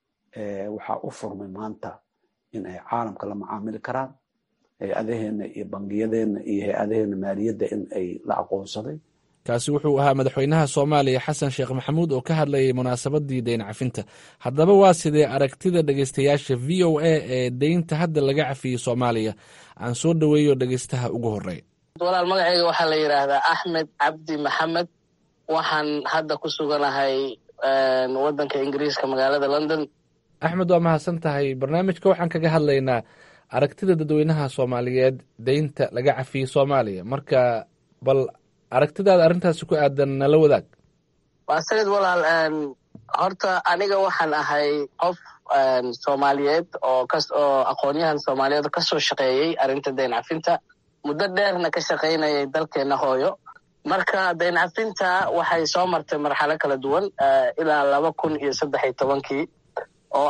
L: waxaa u furmay maanta in ay caalamka la macaamili karaan. hay-adaheena iyo bangiyadeena iyo hay-adaheena maaliyadda in ay la aqoonsaday.
J: kaasi wuxuu ahaa madaxweynaha soomaaliya xasan sheekh maxamuud oo ka hadlayay munaasabadii deyn cafinta. haddaba waa sidee aragtida dhegeystayaasha v o a ee deynta hadda laga cafiyey soomaaliya? aan soo dhoweeyo dhegeystaha ugu horey.
M: walaal magacayga waxaa la yidhaahdaa axmed cabdi maxamed. waxaan hadda ku suganahay wadanka ingiriiska magaalada london.
J: axmed waa mahadsan tahay. barnaamijka waxaan kaga hadlaynaa aragtida dadweynaha soomaaliyeed deynta laga cafiyey soomaaliya. marka bal aragtidaada arrintaasi ku aadan nala wadaag.
M: waa sanid walaal. horta aniga waxaan ahay qof soomaaliyeed oo aqoonyahan soomaaliyeed oo kasoo shaqeeyey arrinta deyn cafinta, muddo dheerna ka shaqaynayay dalkeena hooyo. marka deyn cafinta waxay soo martay marxalo kala duwan ilaa 2013 oo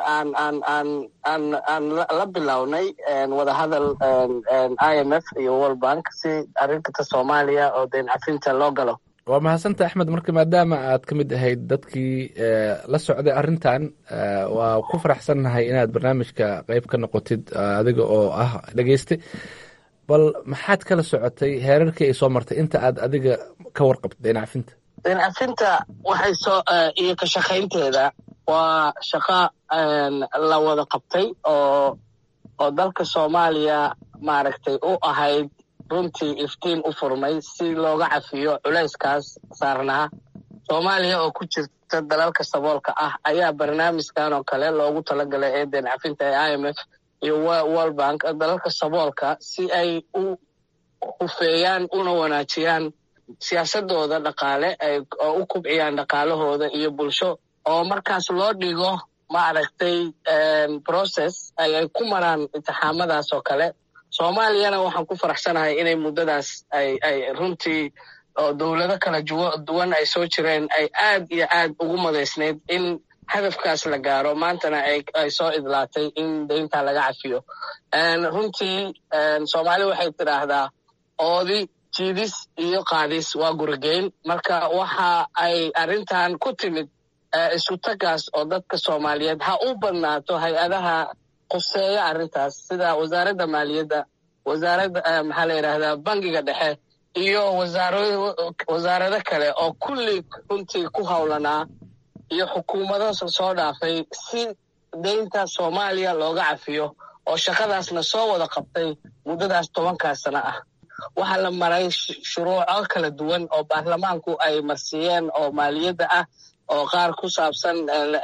M: aan la bilownay wadahadal IMF iyo World Bank si arrinta Soomaaliya oo deyn cafinta loo galo.
J: waa mahadsanta axmed. marka maadaama aad ka mid ahayd dadkii la socday arrintan, waa ku faraxsannahay inaad barnaamijka qayb ka noqotid adiga oo ah dhegeyste. bal maxaad kala socotay heerarkii ay soo martay inta aad adiga ka warqabtay deyn cafinta?
M: deyn cafinta waxay iyo ka shaqaynteeda waa shaqo la wada qabtay oo dalka Soomaaliya maaragtay u ahayd runtii iftiin u furmay si looga cafiyo culayskaas saarnaa. Soomaaliya oo ku jirta dalalka saboolka ah ayaa barnaamijkan oo kale loogu talagalay ee deyn cafinta ee IMF iyo World Bank dalalka saboolka si ay u hufeeyaan una wanaajiyaan siyaasadooda dhaqaale oo u kubciyaan dhaqaalahooda iyo bulsho oo markaas loo dhigo maaragtay process ay ku maraan imtixaamadaas oo kale. Soomaaliyana waxaan ku faraxsanahay inay muddadaas ay runtii oo dowlado kala duwan ay soo jireen ay aad iyo aad ugu madaysnayd in hadafkaas la gaaro. maantana ay soo idlaatay in deynta laga cafiyo. runtii Soomaali waxay tidhaahdaa oodi jiidis iyo qaadis waa gurigeyn. marka waxa ay arrintan ku timid isu tagaas oo dadka Soomaaliyeed ha u badnaato hay-adaha quseeya arrintaas sida wasaaradda maaliyadda, wasaaradda maxaa la yidhaahdaa bangiga dhexe iyo wasaarado kale oo kulli runtii ku hawlanaa iyo xukuumado soo dhaafay si deynta Soomaaliya looga cafiyo oo shaqadaasna soo wada qabtay muddadaas 10 sano ah. waxaa la maray shuruuco kala duwan oo baarlamaanku ay marsiiyeen oo maaliyadda ah oo qaar ku saabsan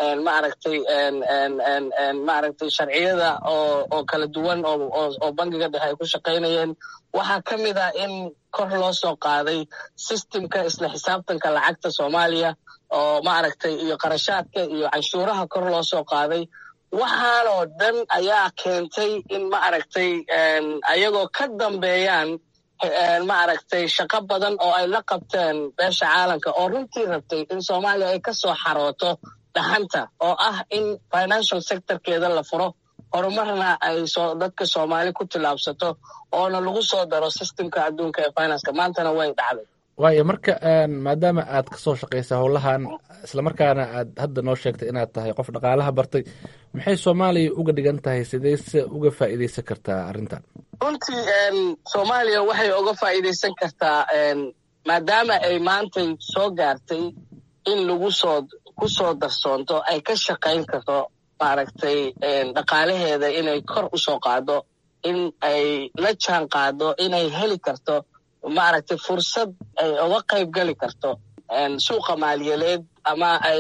M: maaragtay sharciyada oo kala duwan oo bangiga dhexe ay ku shaqaynayeen. waxaa ka mid ah in kor loo soo qaaday systemka isla xisaabtanka lacagta Soomaaliya oo maaragtay iyo qarashaadka iyo canshuuraha kor loo soo qaaday. waxaanoo dhan ayaa keentay in maaragtay ayagoo ka dambeeyaan maaragtay shaqo badan oo ay la qabteen beesha caalamka oo runtii rabtay in Soomaaliya ay ka soo xarooto dhaxanta oo ah in financial sectorkeeda la furo, horumarna ay dadka Soomaali ku tilaabsato oona lagu soo daro systemka adduunka ee finance-ka. maantana way dhacday.
J: waayo marka maadaama aad ka soo shaqaysa howlahan islamarkaana aad hadda noo sheegtay inaad tahay qof dhaqaalaha bartay, maxay Soomaaliya uga dhigan tahay, sidayse uga faa'iidaysan kartaa arrintan?
M: runtii Soomaaliya waxay uga faa'iidaysan kartaa maadaama ay maantay soo gaartay in ku soo darsoonto ay ka shaqayn karto maaragtay dhaqaalaheeda inay kor u soo qaado, in ay la jaan qaado, inay heli karto maaragtay fursad ay uga qayb gali karto suuqa maaliyadeed ama ay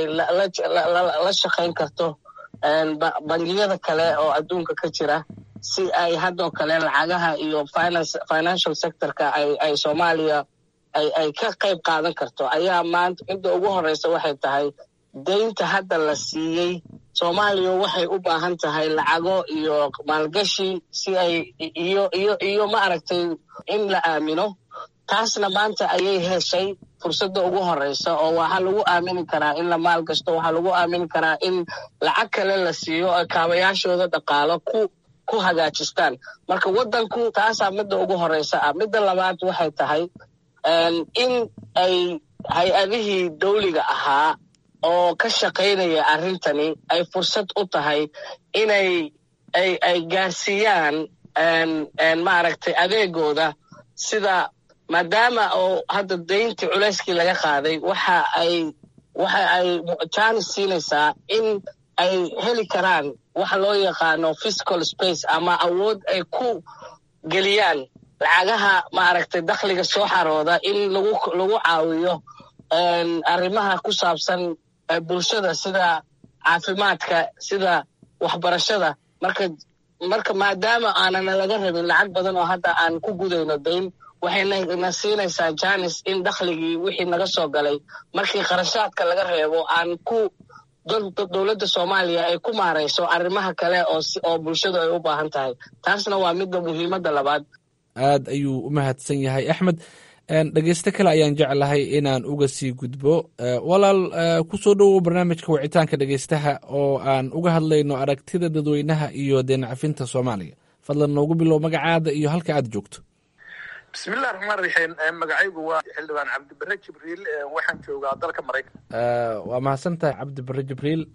M: la shaqayn karto bangiyada kale oo adduunka ka jira, si ay haddoo kale lacagaha iyo financial sectorka ay Soomaaliya ay ka qayb qaadan karto. ayaa maanta midda ugu horeysa waxay tahay deynta hadda la siiyey. Soomaaliya waxay u baahan tahay lacago iyo maalgashi si ay iyo maaragtay in la aamino. taasna maanta ayay heshay fursadda ugu horeysa oo waxaa lagu aamini karaa in la maalgashto, waxaa lagu aamini karaa in lacag kale la siiyo oo kaabayaashooda dhaqaalo ku hagaajistaan. marka waddanku taasaa midda ugu horeysa ah. midda labaad waxay tahay in ay hay-adihii dawliga ahaa oo ka shaqaynaya arrintani ay fursad u tahay inay ay gaarsiiyaan maaragtay adeegooda, sida maadaama oo hadda deyntii culayskii laga qaaday waxa ay chance siinaysaa in ay heli karaan waxa loo yaqaano fiscal space ama awood ay ku geliyaan lacagaha maaragtay dakhliga soo xarooda in lagu caawiyo arrimaha ku saabsan bulshada, sida caafimaadka, sida waxbarashada. marka maadaama aanana laga rabin lacag badan oo hadda aan ku gudayno deyn, waxayna siinaysaa janis in dakhligii wixii naga soo galay markii qarashaadka laga reebo aan dowladda Soomaaliya ay ku maarayso arrimaha kale oo bulshadu ay u baahan tahay. taasna waa midda muhiimadda labaad.
J: aad ayuu u mahadsan yahay Axmed. dhegeyste kale ayaan jeclahay inaan uga sii gudbo. walaal ku soo dhowow barnaamijka wicitaanka dhegeystaha oo aan uga hadlayno aragtida dadweynaha iyo deen cafinta Soomaaliya. fadlan noogu bilow magacaada iyo halka aad joogto.
N: bismillahi raxmaan raxiim. magacaygu waa xildhibaan cabdibare jibriil, waxaan joogaa dalka Maraykanka.
J: waa mahadsantahay cabdibare jibriil.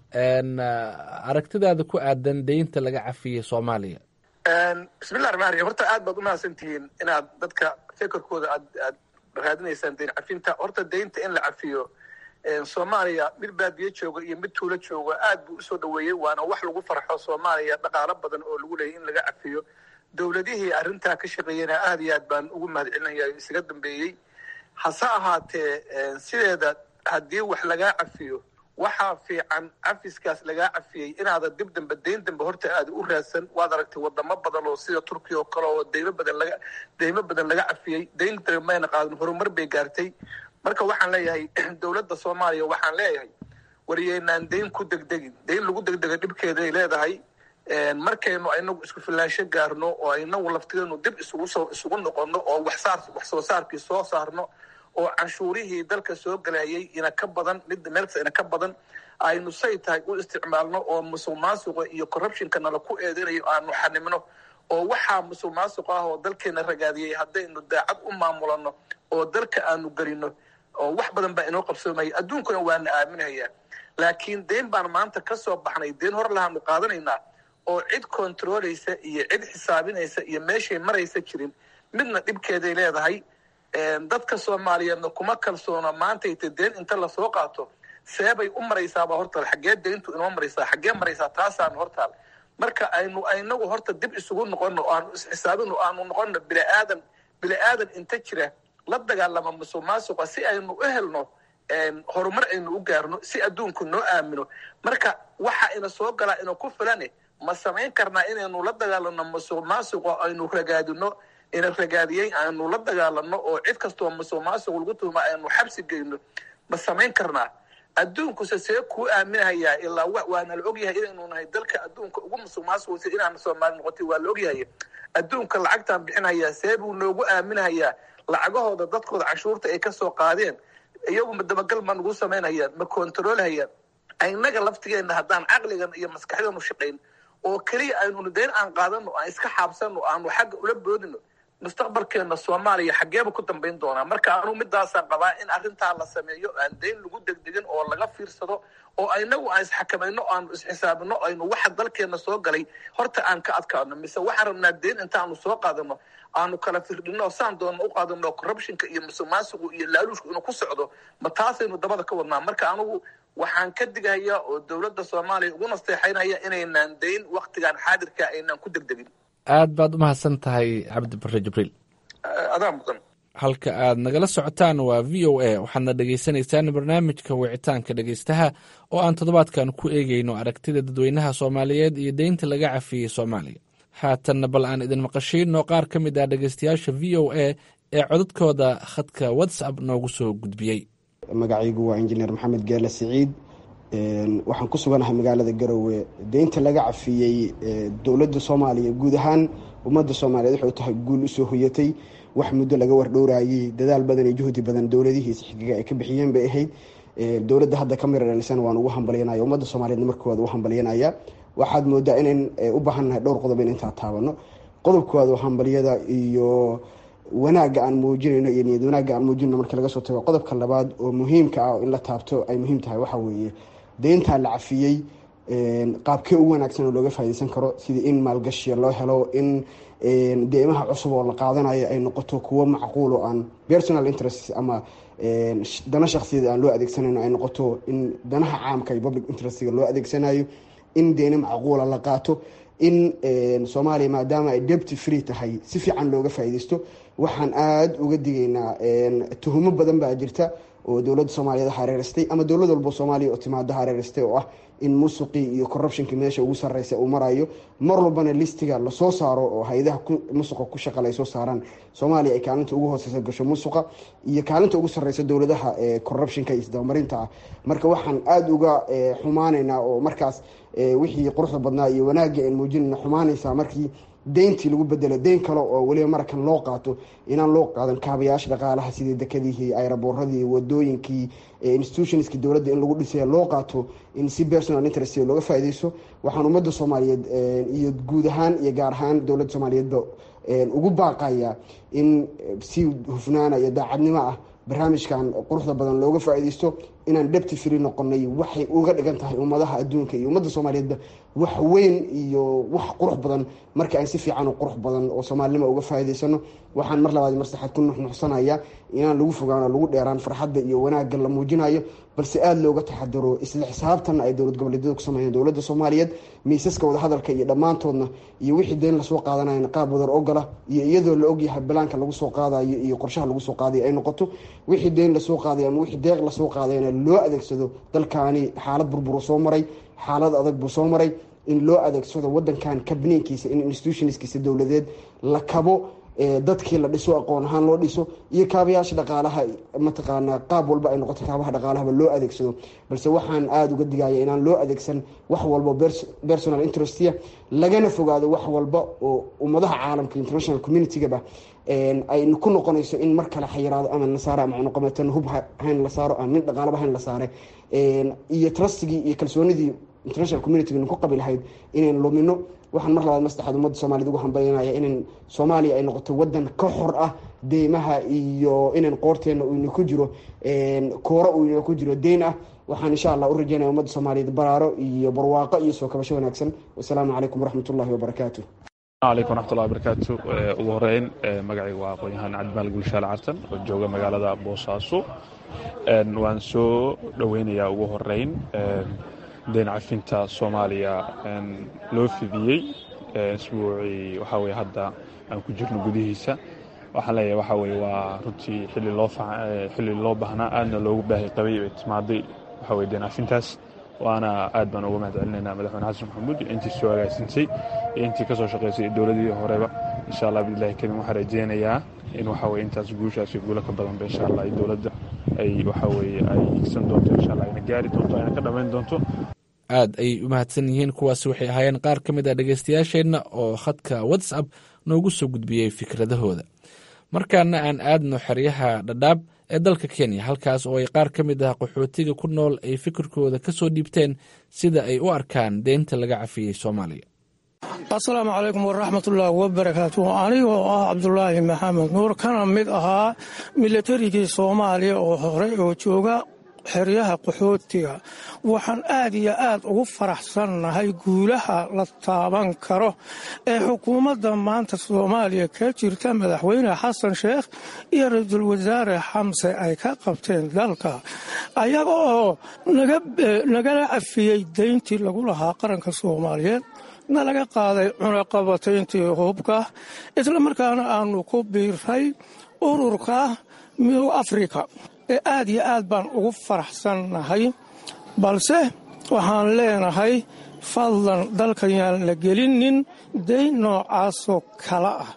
J: aragtidaada ku aadan deynta laga cafiyey Soomaaliya.
N: bismillahi raxmaan raxiim. horta aad baad u mahadsantihiin inaad dadka fikirkooda aad raadinaysaan deyn cafinta. horta deynta in la cafiyo Soomaaliya, mid baadiye jooga iyo mid tuulo jooga aad buu usoo dhaweeyey, waana wax lagu farxo. Soomaaliya dhaqaalo badan oo lagu leeyay in laga cafiyo. dowladihii arrintaa ka shaqeeyena aad iyo aad baan ugu mahadcelinaya isaga dambeeyey. hase ahaatee sideeda haddii wax lagaa cafiyo waxaa fiican cafiskaas lagaa cafiyey inaada dib dambe deyn dambe horta aada u raadsan. waad aragtay wadamo badan oo sida Turkiya oo kale oo deymo badan laga cafiyey, deyn dambe mayna qaadan, horumar bay gaartay. marka waxaan leeyahay dowladda Soomaaliya waxaan leeyahay waryeynaan deyn ku degdegin. deyn lagu degdega dhibkeeda ay leedahay. markaynu inagu isku filaansho gaarno oo inagu laftigeenu dib isugu noqono oo wax soo saarkii soo saarno oo canshuurihii dalka soo galayay ina ka badan meelkasta ina ka badan aynu say tahay u isticmaalno oo musuqmaasuqa iyo corruptionka nala ku eedinayo aanu xanimno oo waxaa musuqmaasuq ah oo dalkeena ragaadiyey haddaynu daacad u maamulano oo dalka aanu gelino oo wax badan baa inoo qabsoomaya. adduunkuna waana aaminaya. laakiin deyn baan maanta ka soo baxnay, deyn hor lahaanu qaadanaynaa oo cid kontroolaysa iyo cid xisaabinaysa iyo meeshay maraysa jirin. midna dhibkeeday leedahay. dadka Soomaaliyeedna kuma kalsoona maantayta deyn inta lasoo qaato seebay u maraysaaba hortaal. xaggee deyntu inoo maraysaa, xaggee maraysaa, taasaan hortaal. marka aynagu horta dib isugu noqono oo aanu isxisaabino, aanu noqono bini aadan inta jira la dagaalama musuqmaasuqa si aynu u helno horumar aynu u gaarno si adduunku noo aamino marka waxa ina soo galaa ina ku filane ma samayn karnaa inaynu la dagaalano musuq maasuqo aynu ragaadino ina ragaadiyey aynu la dagaalano oo cid kastoo musuq maasuq lagu tuhma aynu xabsi geyno ma samayn karnaa adduunkuse see kuu aaminahayaa ilaa waana la ogyahay inaynu nahay dalka adduunka ugu musuq maasuqaysa inaan Soomaali noqotay waa la ogyahay adduunka lacagtaan bixinayaa see buu noogu aaminahayaa lacagahooda dadkooda cashuurta ay ka soo qaadeen iyagu ma dabagal ma nagu samaynayaan ma kontroolhayaan aynaga laftigeena haddaan caqligan iyo maskaxdanu shaqayn oo keliya aynu dayn aan qaadano aan iska xaabsano aanu xagga ula boodino mustaqbalkeena Soomaaliya xageeba ku dambeyn doonaa marka aanu midaasaan qabaa in arrintaa la sameeyo aan dayn lagu degdegin oo laga fiirsado oo aynagu aan isxakamayno aan isxisaabino aynu waxa dalkeena soo galay horta aan ka adkaano mise waxaan rabnaa dayn intaanu soo qaadano aanu kala firdhino saan doonno u qaadano corruptionka iyo musuqmaasuqu iyo laaluushku inuu ku socdo ma taasaynu dabada ka wadnaa marka anugu waxaan ka digayaa oo dowladda Soomaaliya ugu nasteexaynaya inaynaan dayn waqtigan xaadirka aynaan ku degdegin
J: aad baad u mahadsan tahay cabdi barre jibriil
N: adaa mudan
J: halka aad nagala socotaan waa v o a waxaadna dhagaysanaysaan barnaamijka wicitaanka dhegaystaha oo aan toddobaadkan ku eegayno aragtida dadweynaha Soomaaliyeed iyo deynta laga cafiyey Soomaaliya haatanna bal aan idin maqashiino qaar ka mid ah dhegaystayaasha v o a ee codadkooda khadka WhatsApp noogu soo gudbiyey
O: magacaygu waa injineer maxamed geele siciid waxaan ku suganahay magaalada Garowe deynta laga cafiyey dowladda Soomaaliya guud ahaan ummadda Soomaaliyeed waxay tahay guul u soo hoyatay wax muddo laga wardhowraayay dadaal badan iyo juhdi badan dowladihiisa xigiga ay ka bixiyeen bay ahayd dowladda hadda ka miradhalisan waan ugu hambalyeynaya ummadda Soomaaliyeed markooda u hambalyeynaya waxaad moodaa inaan u baahannahay dhowr qodob in intaa taabano qodobkooda hambalyada iyo wanaaga aan muujinayno iyo niyad wanaaga aan muujinayno marka laga soo tago qodobka labaad oo muhiimka ah in la taabto ay muhiim tahay waxa weeye deynta la cafiyey qaabkee ugu wanaagsan oo looga faa'iideysan karo sidii in maalgashi loo helo in deymaha cusub oo la qaadanayo ay noqoto kuwo macquul oo aan personal interest ama dana shakhsiyeed aan loo adeegsanayno ay noqoto in danaha caamka iyo public interestiga loo adeegsanayo in deymo macquula la qaato in Soomaaliya maadaama ay debt free tahay si fiican looga faa'iideysto waxaan aad uga digaynaa tuhumo badan baa jirta oo dowladda Soomaaliyeed hareeristay ama dowlad walba Soomaaliya oo timaada hareeristay oo ah in musuqi iyo corruptionka meesha ugu sarreysa uu marayo mar walbana listiga la soo saaro oo hay'adaha musuqa ku shaqalay soo saaraan Soomaaliya ay kaalinta ugu hooseysa gasho musuqa iyo kaalinta ugu sarreysa dowladaha corruptionka iyo isdabamarinta marka waxaan aad uga xumaanaynaa oo markaas wixii quruxda badnaa iyo wanaagga aan muujinayna xumaanaysa markii deyntii lagu bedelo deyn kale oo waliba markan loo qaato inaan loo qaadan kaabayaasha dhaqaalaha sidii dekadihii aeroboorradii wadooyinkii institutionskii dowladda in lagu dhisay loo qaato in si personal interest looga faa'iideyso waxaan ummadda Soomaaliyeed iyo guud ahaan iyo gaar ahaan dowladda Soomaaliyeedba ugu baaqaya in si hufnaan iyo daacadnimo ah barnaamijkan quruxda badan looga faa'iideysto inaan debt free noqonay waxay uga dhigan tahay ummadaha adduunka iyo ummadda Soomaaliyeed wax weyn iyo wax qurux badan marka aan si fiican oo qurux badan oo Soomaalnimo uga faa'iideysano waxaan mar labaad mar saxad ku nuxnuxsanaya inaan lagu fogaano lagu dheeraan farxadda iyo wanaagga la muujinayo balse aad looga taxadaro isla xisaabtan ay dowlad goboleedyadu ku sameeyeen dowladda Soomaaliyeed miisaska wada hadalka iyo dhamaantoodna iyo wixii deyn la soo qaadanayna qaab wadar ogola iyo iyadoo la og yahay balaanka lagu soo qaadayo iyo qorshaha lagu soo qaadayo ay noqoto wixii deyn la soo qaadayo ama wixii deeq la soo qaadayna loo adeegsado dalkaani xaalad burbur soo maray xaalad adag buu soo maray in loo adeegsado wadankan kabineenkiisa in institutionskiisa dowladeed la kabo dadkii la dhiso aqoon ahaan loo dhiso iyo kaabayaasha dhaqaalaha mataqaanaa qaab walba ay noqoto kaabaha dhaqaalahaba loo adeegsado balse waxaan aada uga digaya inaan loo adeegsan wax walba personal interestia lagana fogaado wax walba oo ummadaha caalamka international communitygaba ay ku noqonayso in mar kale xayiraado ama nasaara ama cunuqameetan hub hayn la saaro ama nin dhaqaalaba hayn la saare iyo trustigii iyo kalsoonidii international community ku qabi lahayd inaan lumino waxaan mar labaad maslaxad ummadda Soomaaliyeed ugu hambalyeynaya in Soomaaliya ay noqoto wadan ka xor ah deymaha iyo inaan qoorteena uu ku jiro koora uu ku jiro deyn ah waxaan insha Allah u rajaynayaa ummadda Soomaaliyeed baraaro iyo barwaaqo iyo soo kabasho wanaagsan wassalaamu calaykum waraxmatullaahi wabarakaatuh
P: عليكم ورحمة الله وبركاته وهرين مقعي وقويهان عدمال قلشال عرتن وجوغا مقالة بوصاصو وانسو دوينيا وهرين دين عفينتا صوماليا لو في ذي اسبوعي وحاوي هدا أن كجرن قديهيسا waxaan leeyahay waxa weeye waa runtii xilli loo baahnaa aadna loogu baahi qabay ay timaaday waxa weye deen cafintaas waana aad baan uga mahad celinaynaa madaxweyne xasan maxamuud iyo intii soo hagaagsinsay iyo intii ka soo shaqaysay dowladii horeba insha allah billahi karim waxaan rajeynayaa in waxa weye intaas guushaas iyo guulo ka badanba insha allah ay dowladda ay waxa weye ay higsan doonto insha allah ayna gaari doonto ayna ka dhammayn doonto
J: aad ay u mahadsan yihiin kuwaasi waxay ahaayeen qaar ka mid a dhegaystayaasheenna oo khadka whatsapp noogu soo gudbiyey fikradahooda markaana aan aadno xeryaha dhadhaab ee dalka kenya halkaas oo ay qaar ka mid ah qaxootiga ku nool ay fikirkooda ka soo dhiibteen sida ay u arkaan deynta laga cafiyey soomaaliya.
Q: asalaamu calaykum waraxmatullaahi wabarakaatu. anigoo ah cabdulaahi maxamed nuur kana mid ahaa milatarigii soomaaliya oo hore oo jooga xeryaha qaxootiga waxaan aad iyo aad ugu faraxsannahay guulaha la taaban karo ee xukuumadda maanta soomaaliya ka jirta madaxweyne xasan sheekh iyo ra-iisul wasaare xamse ay ka qabteen dalka ayaga oo nagala cafiyey deyntii lagu lahaa qaranka soomaaliyeed na laga qaaday cunaqabatayntii hubka isla markaana aanu ku biiray ururka midowga afrika ee aad iyo aad baan ugu faraxsannahay balse waxaan leenahay fadlan dalkan yaan la gelinin deyn noocaasoo kale ah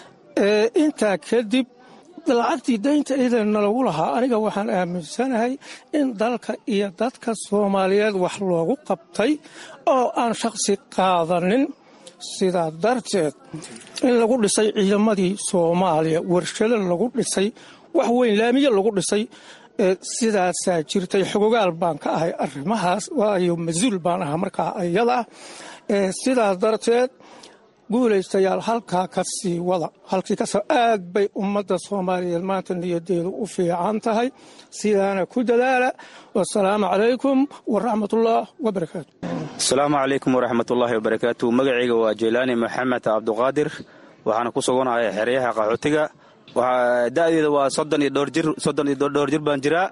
Q: intaa kadib lacagtii deynta idana lagu lahaa aniga waxaan aaminsanahay in dalka iyo dadka soomaaliyeed wax loogu qabtay oo aan shakhsi qaadanin sidaa darteed in lagu dhisay ciidamadii soomaaliya warshado lagu dhisay wax weyn laamiye lagu dhisay sidaasaa jirtay xogogaal baan ka ahay arrimahaas waayo mas-uul baan ahaa markaa ayada sidaas darteed guulaystayaal halkaa ka sii wada halkii kasoo aad bay ummadda soomaaliyeed maanta niyadeedu u fiican tahay sidaana ku dadaala wasalaamu calaykum waraxmatullah wabarakaatu.
R: asalaamu calaykum waraxmatullaahi wabarakaatu. magacayga waa jeylaani maxamed cabduqaadir waxaana ku suganahay xeryaha qaxootiga da'deeda waa 32 jir baan jiraa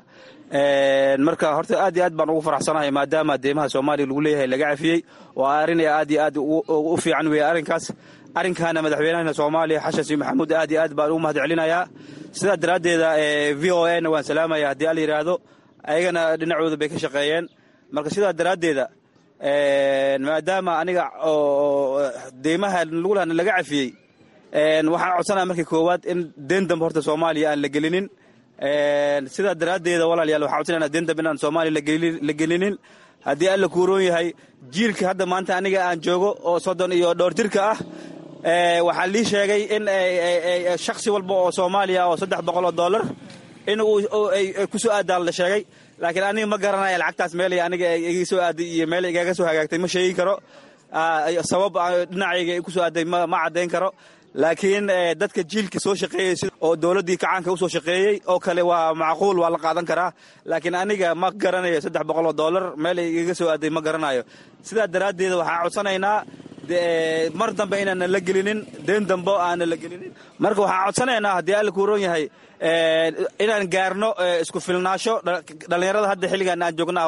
R: marka horta aad iyo aad baan ugu faraxsanahay maadaama deymaha soomaaliya lagu leeyahay laga cafiyey waa arrin aad iyo aad u fiican weeye arrinkaana madaxweynaha soomaaliya xasan sheekh maxamuud aad iyo aad baan ugu mahad celinayaa sidaa daraaddeeda VOA-na waan salaamaya haddii alla yidhaahdo ayagana dhinacooda bay ka shaqeeyeen marka sidaa daraaddeeda maadaama aniga deymaha laga cafiyey waxaan codsanaya markii koowaad in deen dambe horta soomaaliya aan la gelinin sidaa daraaddeeda walaalayaal waxaan codsanayna deen dambe inaan soomaaliya la gelinin haddii alla kuuroon yahay jiilka hadda maanta aniga aan joogo oo 32 jirka ah waxaa lii sheegay in shakhsi walba oo soomaaliya oo $300 in ay ku soo aadaan la sheegay laakiin aniga ma garanayo lacagtaas meel aniga iga soo aaday iyo meel igaga soo hagaagtay ma sheegi karo sabab dhinacayga ku soo aaday ma caddayn karo laakiin dadka jiilka soo shaqeeyay oo dawladdii kacaanka u soo shaqeeyey oo kale waa macquul waa la qaadan karaa laakiin aniga ma garanayo $300 meel igaga soo aaday ma garanayo sidaa daraaddeeda waxaan codsanaynaa mar dambe inaanan la gelinin deen dambe aanan la gelinin marka waxaan codsanaynaa haddii alla kuuroon yahay inaan gaarno isku filnaasho dhallinyarada hadda xilligan aan joognaa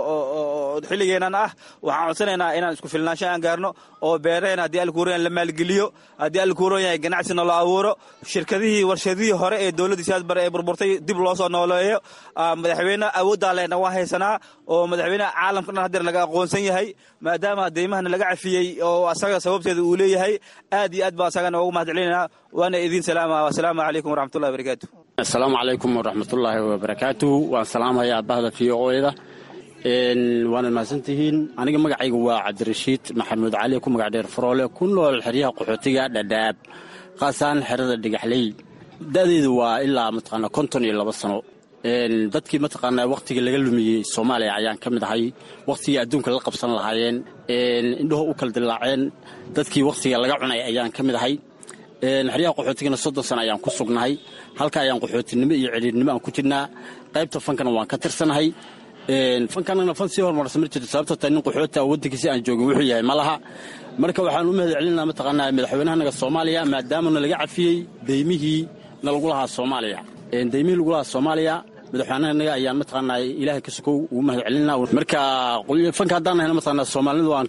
R: oo xilligeenan ah waxaan codsanaynaa inaan isku filnaasho aan gaarno oo beereen haddii alla kuuroon yahay la maalgeliyo haddii alla kuuroon yahay ganacsina la abuuro warshadihii hore ee dowladdii siyaad bare ee burburtay dib loo soo nooleeyo madaxweyne awooddaa lehna waa haysanaa oo madaxweynaha caalamka dhan haddeer laga aqoonsan yahay maadaama deymahana laga cafiyey oo asaga sababteeda uu leeyahay aad iyo aad baa asagana ugu mahad celinaynaa waana idiin salaama wasalaamu calaykum waraxmatullahi wabarakaatu.
S: asalaamu calaykum waraxmatullaahi wabarakaatu. waan salaamayaa bahda VOA-da waana mahadsantihiin aniga magacayga waa cabdirashiid maxamuud cali ku magac dheer faroole ku nool xeryaha qaxootiga dhadhaab qaasaan xerada dhigaxley da'deedu waa ilaa mataqaana 52 sano dadkii mataqaana waqtiga laga lumiyey Soomaaliya ayaan ka mid ahay waqtiga adduunka la qabsan lahaayeen indhaha u kala dilaaceen dadkii waqtiga laga cunay ayaan ka mid ahay xeryaha qaxootigana 30 sano ayaan ku sugnahay halka ayaan qaxootinimo iyo ciriirnimo aan ku jirnaa qaybta fankana waan ka tirsanahay fankanana fan sii horumarsan ma jirto sababtoo taa nin qaxoota waddankiisa aan joogin wuxuu yahay malaha marka waxaan u mahad celinaa mataqaana madaxweynahanaga Soomaaliya maadaama laga cafiyey deymihii lagu lahaa Soomaaliya madaxweynahanaga ayaan mataqaana ilaahay ka sokow ugu mahad celinaa marka fanka haddaan nahayna mataqaana Soomaalidu waan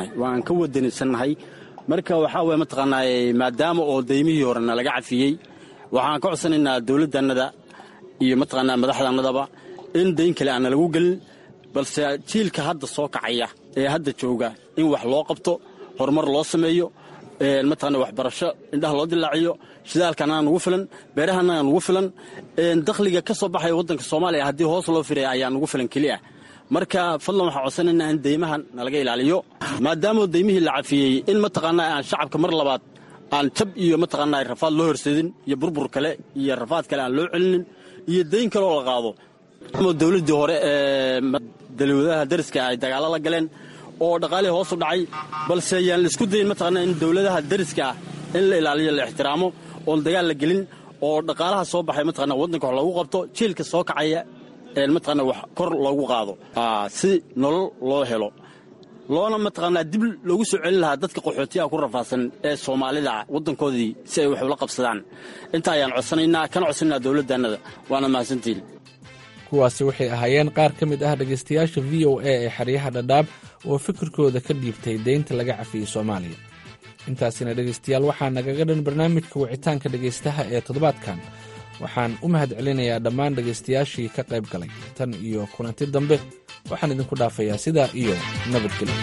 S: ka wadanisanahay marka waxaa weeye mataqaana maadaama oo deymihii horena laga cafiyey waxaan ka codsanaynaa dowladdanada iyo mataqaanaa madaxdanadaba in dayn kale aan nalagu gelin, balse jiilka hadda soo kacaya ee hadda jooga in wax loo qabto, horumar loo sameeyo, mataqaanaa waxbarasho indhaha loo dilaaciyo, shidaalkana nugu filan, beerahana nugu filan, dakhliga ka soo baxaya waddanka Soomaaliya haddii hoos loo firay ayaa nugu filan keliya. marka fadlan waxaan codsanaynaa in deymahan nalaga ilaaliyo, maadaama deymihii la cafiyey in mataqaanaa aan shacabka mar labaad aan jab iyo mataqaanaa rafaad loo horseedin iyo burbur kale iyo rafaad kale aan loo celinin iyo dayn kale oo la qaado. dowladdii hore dalwadaha dariska ay dagaalo la galeen oo dhaqaalihii hoos u dhacay, balse ayaan la isku dayin mataqaanaa in dowladaha dariska ah in la ilaaliyo, la ixtiraamo, oon dagaal la gelin, oo dhaqaalaha soo baxay mataqaanaa waddanka wax loogu qabto, jiilka soo kacaya mataqaanaa wax kor loogu qaado si nolol loo helo, loona mataqaanaa dib loogu soo celin lahaa dadka qaxootiyaha ku rafaadsan ee Soomaalida waddankoodii si ay wax ula qabsadaan. intaa ayaan codsanaynaa, kana codsanaynaa dowladdaannada. waana mahadsantiin.
J: kuwaasi waxay ahaayeen qaar ka mid ah dhegaystayaasha VOA ee xeryaha Dhadhaab oo fikirkooda ka dhiibtay deynta laga cafiyey Soomaaliya. intaasina dhegaystayaal waxaa nagaga dhan barnaamijka wicitaanka dhegaystaha ee toddobaadkan. waxaan u mahadcelinayaa dhammaan dhegaystayaashii ka qayb galay. tan iyo kulanti dambe waxaan idinku dhaafayaa sidaa iyo nabadgelyo.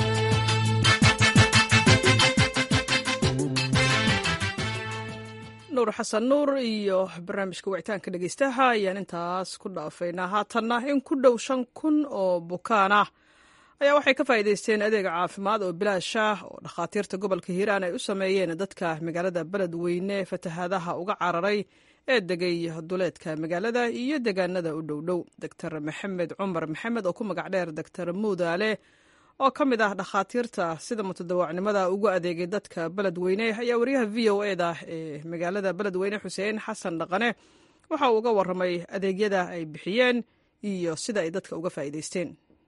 A: nuur xasan nuur iyo barnaamijka wicitaanka dhegaystaha ayaan intaas ku dhaafaynaa. haatanna in ku dhow 5,000 oo bukaan ah ayaa waxay ka faa'iidaysteen adeega caafimaad oo bilaash ah oo dhakhaatiirta gobolka Hiiraan ay u sameeyeen dadka magaalada Beledweyne fatahaadaha uga cararay ee degay duleedka magaalada iyo deegaanada u dhowdhow. Dr. Maxamed Cumar Maxamed oo ku magac dheer Dr. Muudaale oo ka mid ah dhakhaatiirta sida mutadawacnimada ugu adeegay dadka Beledweyne ayaa wariyaha VOA-da ee magaalada Beledweyne Xuseen Xasan Dhaqane waxa uu uga warramay adeegyada ay bixiyeen iyo sida ay dadka uga faa'iidaysteen.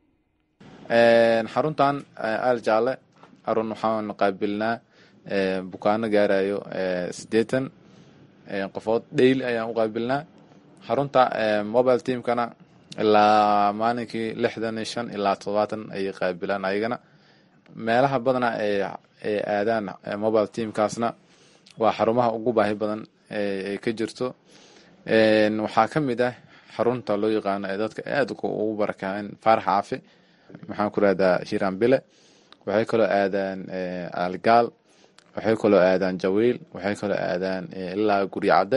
T: xaruntan Aljaalle arun waxaan qaabilnaa bukaano gaarayo 80 qofood daily ayaan u qaabilnaa. xarunta mobile teamkana ilaa maalinkii 65 ilaa 70 ay qaabilaan ayagana. meelaha badana ay aadaan mobile teamkaasna waa xarumaha ugu baahi badan ee ka jirto. waxaa ka mid ah xarunta loo yaqaano ee dadka aad ugu barakaceen Faarax Caafi, maxaan ku raahdaa Hiiraan Bile, waxay kaloo aadaan Algaal, waxay kaloo aadaan Jawiil, waxay kaloo aadaan ilaa Guricadde,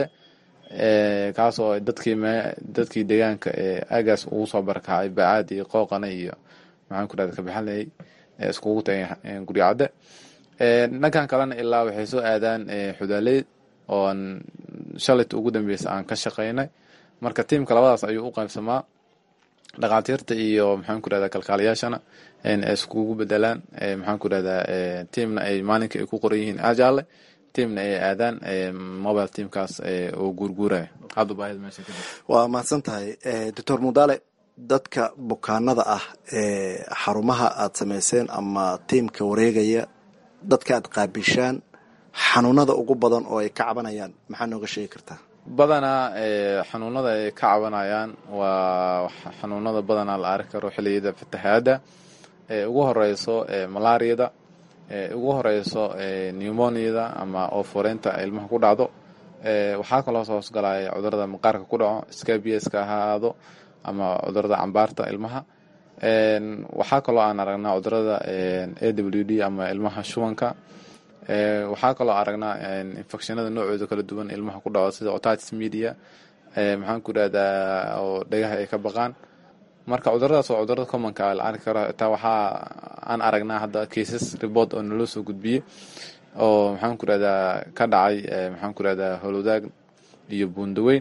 T: kaasoo dadkii deegaanka agaas ugu soo barakacay Bacaad iyo Qooqane iyo maxaan ku raahdaa Kabaxaley iskugu tagay Guricadde. dhankan kalena ilaa waxay soo aadaan Xudaaley oo shalayta ugu dambeysa aan ka shaqaynay. marka tiimka labadaas ayuu u qaybsamaa, dhakhaatiirta iyo maxaan ku rahdaa kalkaaliyaashana iskugu bedelaan. maxaan ku rahdaa tiimna ay maalinka ay ku qoran yihiin Aljaalle, tiimna ay aadaan mobile teamkaas oo guurguuraya. hadda baahida meesha ka jirta.
U: waa mahadsan tahay Dr. Muudaale. dadka bukaanada ah xarumaha aad samayseen ama tiimka wareegaya, dadka aad qaabishaan, xanuunada ugu badan oo ay ka cabanayaan maxaa nooga sheegi kartaa?
T: badanaa xanuunada ay ka cabanayaan waa xanuunada badanaa la arki karo xilliyada fatahaada. ugu horeyso malaariyada, ugu horeyso pneumoniada ama ooforeynta ilmaha ku dhacdo. waxaa kaloo hoos galaya cudurada maqaarka ku dhaco, scabies-ka ha ahaado ama cudurada cambaarta ilmaha. waxaa kaloo aan aragnaa cudurada AWD ama ilmaha shubanka. waxaa kaloo aragnaa infectionada noocooda kala duwan ilmaha ku dhaco sida otitis media, maxaan ku rahdaa oo dhagaha ay ka baqaan. marka cuduradaas oo cudurada commonka la arki karo. taa waxaa aan aragnaa hadda cases report oo naloo soo gudbiyey oo maxaan ku rahdaa ka dhacay maxaan ku rahdaa Howlwadaag iyo Buundaweyn.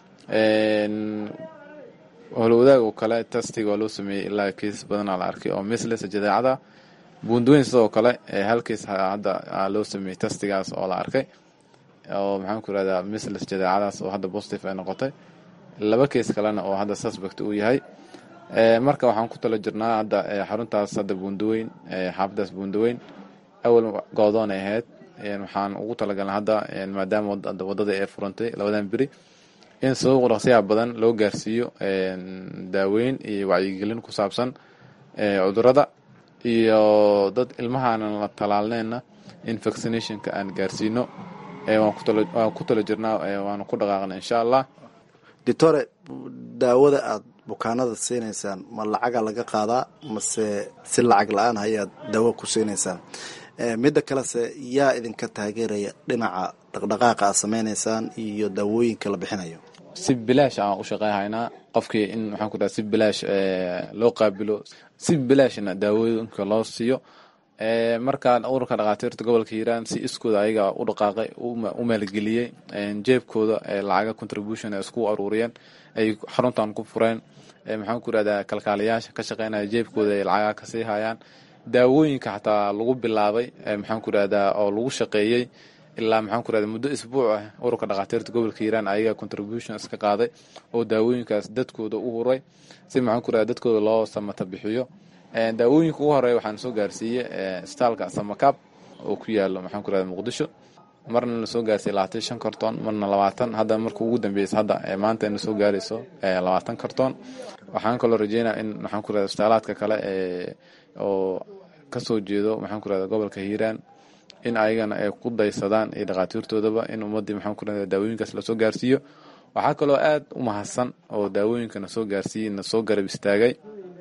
T: Howlwadaag oo kale testiga waa loo sameeyey ilaa cases badanaa la arkay oo measles jadeecada. Buundaweyn sidoo kale halkiis hadda loo sameeyey testigaas oo la arkay oo maxaan ku rahdaa measles jadeecadaas oo hadda positive ay noqotay. 2 case kalena oo hadda suspect uu yahay. marka waxaan ku tala jirnaa hadda xaruntaas hadda Buundaweyn, xaafadaas Buundaweyn awal goodoon ay ahayd. waxaan ugu talagalnay hadda maadaama wadada ay furantay labadan biri in soo qorasiya badan loo gaarsiiyo daaweyn iyo wacyigelin ku saabsan cudurada iyo dad ilmahaana la talaalnayna in vaccinationka aan gaarsiino waan ku talo jirnaa waana ku dhaqaaqna insha allah.
U: doctore, daawada aad bukaanada siinaysaan ma lacaga laga qaadaa mase si lacag la-aan hayaad daawo ku siinaysaan? midda kalese yaa idinka taageeraya dhinaca dhaqdhaqaaqa aad samaynaysaan iyo daawooyinka la bixinayo?
T: si bilaash aan u shaqeyhaynaa qofkii in waxaan ku dhaha si bilaash loo qaabilo, si bilaashna daawooyinka loo siiyo. markaan ururka dhakhaatiirta gobolka hiiraan si iskooda ayaga u dhaqaaqay u maalgeliyey jeebkooda lacaga contribution ay isku aruuriyeen ay xaruntan ku fureen. maxaan ku irahdaa kalkaaliyaasha ka shaqeynaya jeebkooda ay lacaga kasii hayaan. daawooyinka xataa lagu bilaabay maxaan ku irahdaa oo lagu shaqeeyey ilaa maxaan ku irahdaa muddo isbuuc ah ururka dhakhaatiirta gobolka hiiraan ayaga contribution iska qaaday oo daawooyinkaas dadkooda u huray si maxaan ku irahdaa dadkooda loo samata bixiyo. daawooyinka ugu horeeya waxaan soo gaarsiiyey istaalka Samakaab oo ku yaalo maxaan ku irahdaa Muqdisho. marna la soo gaarsiiyey 25 karton, marna 20. hadda marka ugu dambeysay hadda maanta in soo gaarayso 20 karton. waxaan kaloo rajeynayaa in maxaan ku irahdaa istaalaadka kale oo ka soo jeedo maxaan ku irahdaa gobolka Hiiraan in ayagana ay ku daysadaan ee dhaqaatiirtoodaba in ummadii maxaan ku irahdaa daawooyinkaas la soo gaarsiiyo. waxaa kaloo aad u mahadsan oo daawooyinkana soo gaarsiiyey na soo garab istaagay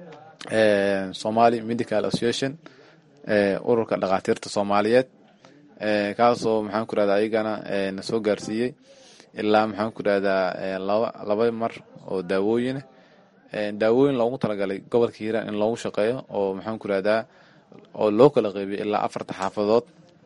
T: Somali Medical Association, ururka dhakhaatiirta Soomaaliyeed, kaasoo maxaan ku irahdaa ayagana na soo gaarsiiyey ilaa maxaan ku irahdaa laba mar oo daawooyin loogu talagalay gobolka Hiiraan in loogu shaqeeyo oo maxaan ku irahdaa oo loo kala qeybiyey ilaa 4 xaafadood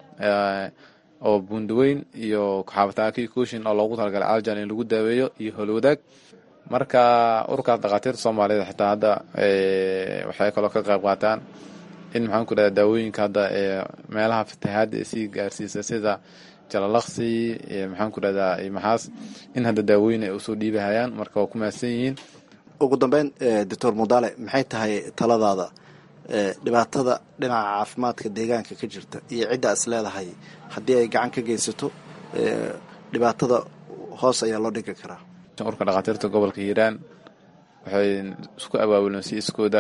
T: oo Buundaweyn iyo Xaabataaki Kooshin oo loogu talagalay Aljan in lagu daaweeyo iyo Howlwadaag. marka ururka dhakhaatiirta Soomaaliyeed xitaa hadda waxay kaloo ka qayb qaataan in maxaan ku irahdaa daawooyinka hadda meelaha fatahaadda ay sii gaarsiisa sida Jalalaqsi maxaan ku irahdaa maxaas in hadda daawooyin ay usoo dhiibahayaan. marka waa ku mahadsan yihiin.
U: ugu dambeyn doctor Mudaale, maxay tahay taladaada dhibaatada dhinaca caafimaadka deegaanka ka jirta iyo cidda is leedahay haddii ay gacan ka geysato dhibaatada hoos ayaa loo dhigi karaa?
T: ururka dhakhaatiirta gobolka Hiiraan waxay isku abaabuleen si iskooda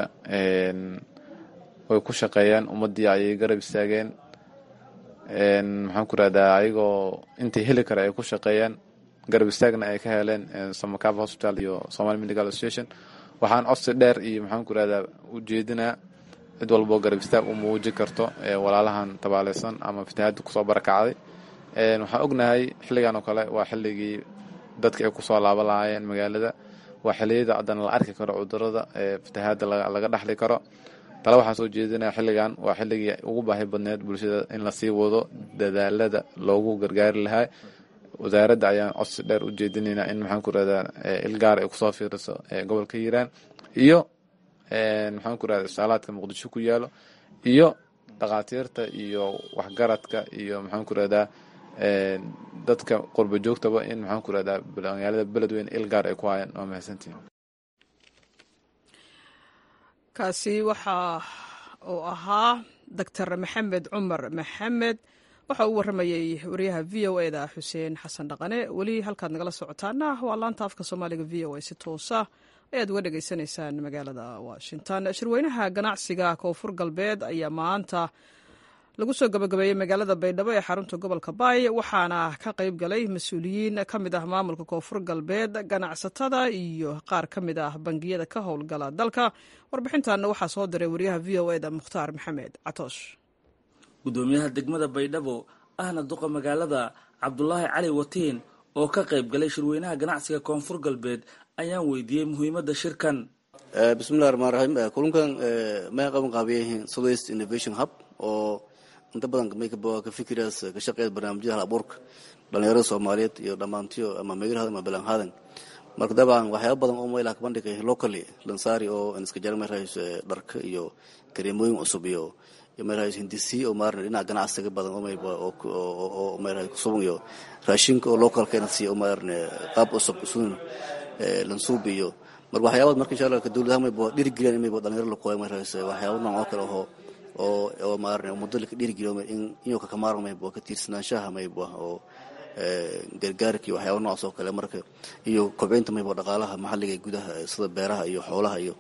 T: way ku shaqeeyaan ummadii ayay garab istaageen. maxaan ku irahdaa ayagoo intay heli kara ay ku shaqeeyaan garab istaagna ay ka heleen Samakaab Hospital iyo Somali Medical Association. waxaan codsi dheer iyo maxaan ku irahdaa ujeedinaa cid walbo garab istaag u muujin karto walaalahan tabaaleysan ama fatahaadda kusoo barakacday. waxaan ognahay xilligan oo kale waa xilligii dadka ay kusoo laaban lahaayeen magaalada. waa xilliyada haddana la arki karo cudurada fatahaadda laga dhaxli karo. tala waxaan soo jeedinaya xilligan waa xilligii ugu baahi badneed bulshada in lasii wado dadaalada loogu gargaari lahaa. wasaaradda ayaan codsi dheer u jeedinaynaa in maxaan ku irahdaa ilgaar ay kusoo fiiriso gobolka Hiiraan iyo maxaan ku irahdaa istaalaadka Muqdisho ku yaalo iyo dhakhaatiirta iyo waxgaradka iyo maxaan ku irahdaa dadka qurba joogtaba in maxaan ku irahdaa magaalada beledweyne ilgaar ay ku hayaan. waa mahadsantihiin.
A: kaasi waxa uu ahaa Dr. Maxamed Cumar Maxamed. waxa uu waramayay wariyaha VOA-da Xuseen Xasan Dhaqane. weli halkaad nagala socotaana waa laanta afka Soomaaliga VOA si toosa ayaad uga dhageysanaysaan magaalada Washington. shirweynaha ganacsiga Koonfur Galbeed ayaa maanta lagu soo gabagabeeyey magaalada Baydhabo ee xarunta gobolka Baay, waxaana ka qayb galay mas-uuliyiin ka mid ah maamulka Koonfur Galbeed, ganacsatada iyo qaar ka mid ah bangiyada ka howlgala dalka. warbixintaana waxaa soo diray wariyaha VOA-da Mukhtaar Maxamed Catoosh.
C: gudoomiyaha degmada Baydhabo ahna duqa magaalada Cabdulaahi Cali Watiin oo ka qayb galay shirweynaha ganacsiga Koonfur Galbeed ayaan weydiiyey muhiimadda shirkan.
V: bismillahi rahmaani rahiim. kulankan ma qaban qaabiyeen Southeast Innovation Hub oo inta badan ka fikiraas ka shaqeeya barnaamijyada abuurka dhalinyarada Soomaaliyeed iyo dhamaantiyo ama meelaha ama balanhaadan. marka dabcan waxyaabo badan oo meelaha ka bandhigay locally lansaari oo iska jarmay raayis dharka iyo kareemooyin cusub iyo meelahaas hindisi oo maarna dhinaca ganacsiga badan oo meelaha ku sugan iyo raashinka oo local currency oo maarna qaab cusub usuun lansuub iyo waxyaabo marka insha Allah ka dawladda ma boo dhirigelin ma boo dhalinyarada la qooyo meelahaas waxyaabo nooc oo kale oo maarna muddo la dhirigelin in iyo ka kamaar ma boo ka tiirsanaanshaha ma boo oo gargaarka iyo waxyaabo nooc oo kale marka iyo kobcinta ma boo dhaqaalaha maxalliga gudaha sida beeraha iyo xoolaha iyo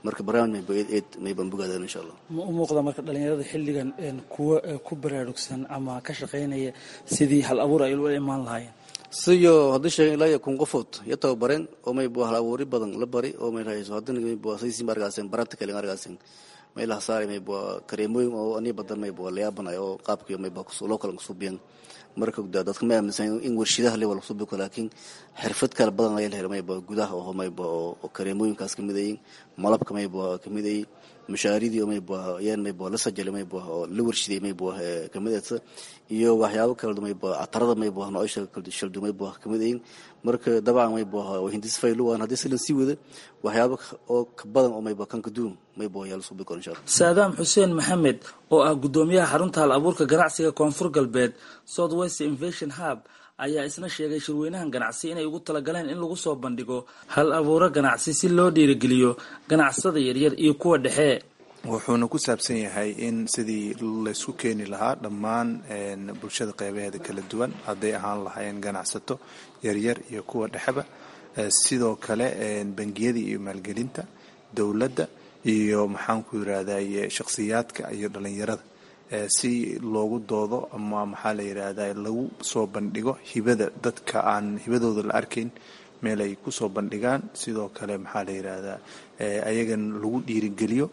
V: marka barnaamij mayban bogaadaan insha allah.
C: ma u muuqda marka dhalinyarada xilligan kuwa ku baraarugsan ama ka shaqaynaya sidii hal abuur ay u imaan lahaayeen
V: siyo haddii sheegay ilaa iyo 1,000 qofood iyo tababareen oo mayba hal abuuri badan la bari oo may hayso haddana mayba saysi markaaseen practical markaaseen may la saaray mayba kareemooyin oo ani badan mayba la yaabanayo oo qaabkii mayba ku soo local ku biyan marka dadka ma aaminsan in warshidaha level ku soo laakiin xirfad kale badan ay leeyahay mayba gudaha oo mayba oo kareemooyinkaas kamid yihiin malabka mayba kamid yihiin mashaariidi oo mayba yaan mayba la sajal mayba oo la warshiday mayba kamid ah iyo waxyaabo kale mayba atarada mayba nooca kala shildu mayba kamid yihiin marka dabcan mayba oo hindis faylo aan hadii silan sii wada waxyaabo oo ka badan oo mayba kan ka duum mayba yaa la soo bixin insha Allah.
C: Saadam Xuseen Maxamed oo ah gudoomiyaha xarunta hal abuurka ganacsiga Koonfur Galbeed Southwest Innovation Hub ayaa isna sheegay shirweynahan ganacsi inay ugu talagaleen in lagu soo bandhigo hal abuuro ganacsi si loo dhiirigeliyo ganacsada yaryar iyo kuwa dhexe.
D: wuxuuna ku saabsan yahay in sidii la isku keeni lahaa dhammaan bulshada qaybaheeda kala duwan hadday ahaan lahaayeen ganacsato yaryar iyo kuwa dhexeba sidoo kale bangiyada iyo maalgelinta dowladda iyo maxaan ku yiraahdaa shakhsiyaadka iyo dhalinyarada si loogu doodo ama maxaa la yiraahdaa lagu soo bandhigo hibada dadka aan hibadooda la arkayn meel ay ku soo bandhigaan sidoo kale maxaa la yiraahdaa ayagan lagu dhiirigeliyo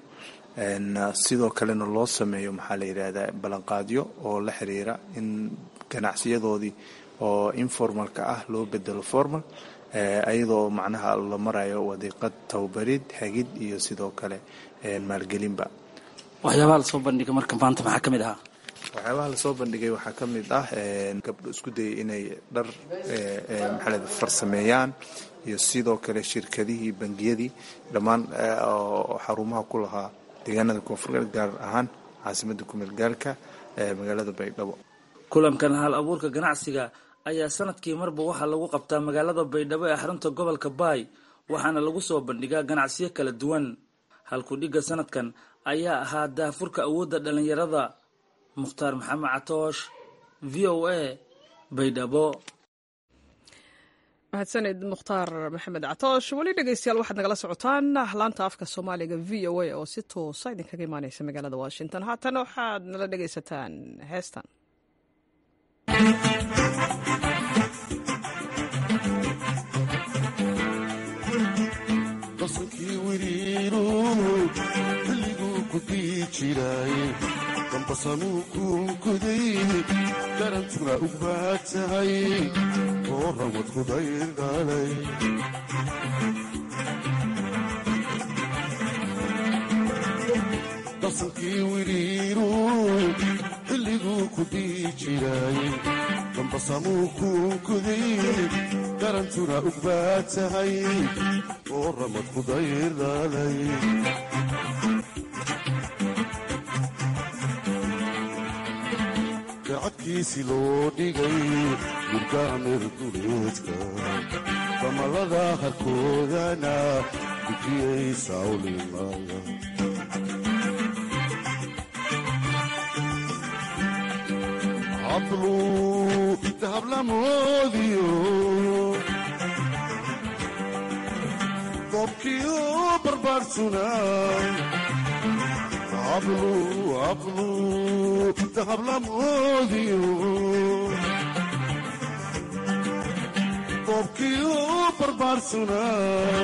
D: sidoo kalena loo sameeyo maxaa la yiraahdaa ballanqaadyo oo la xiriira in ganacsiyadoodii oo informalka ah loo bedelo formal ayadoo macnaha la marayo wadiiqad tababarid hagid iyo sidoo kale maalgelinba.
C: waxyaabaha la soo bandhigay marka maanta maxaa kamid ah?
D: waxyaabaha la soo bandhigay waxaa kamid ah gabdho isku dayay inay dhar maxaa la farsameeyaan iyo sidoo kale shirkadihii bangiyadii dhammaan xarumaha ku lahaa deegaanada koonfur gaar ahaan caasimadda ku-meelgaalka magaalada Baydhabo.
C: kulankan hal abuurka ganacsiga ayaa sanadkii marba waxaa lagu qabtaa magaalada Baydhabo ee xarunta gobolka Baay waxaana lagu soo bandhigaa ganacsiyo kala duwan. halku dhiga sanadkan ayaa ahaa daafurka awoodda dhalinyarada. Mukhtaar Maxamed Catoosh, VOA, Baydhabo.
A: mahadsanid Mukhtaar Maxamed Catoosh. weli dhegeystayaal waxaad nagala socotaan laanta afka Soomaaliga VOA oo si toos ah idinkaga imaaneysa magaalada Washington. haatan waxaad nala dhegeysataan heestan.
E: qasakii wiriiru xilliguu ku dii jiray dambasanuu kuunkuday garantuna u baad tahay oo rawad ku daydhalay qasankii wiriiru xilliguu ku dii jiray dambasanuu kuunkuday garantuna u baad tahay oo ramad ku daydhalay gacadkiisi loo dhigay murgaamir duleedka damalada harkoodana gujiyay sawlimaya hablu dahablamoodiyo dobkiyo barbaarsunay hablu dahablamoodiyo dobkiyo barbaarsunay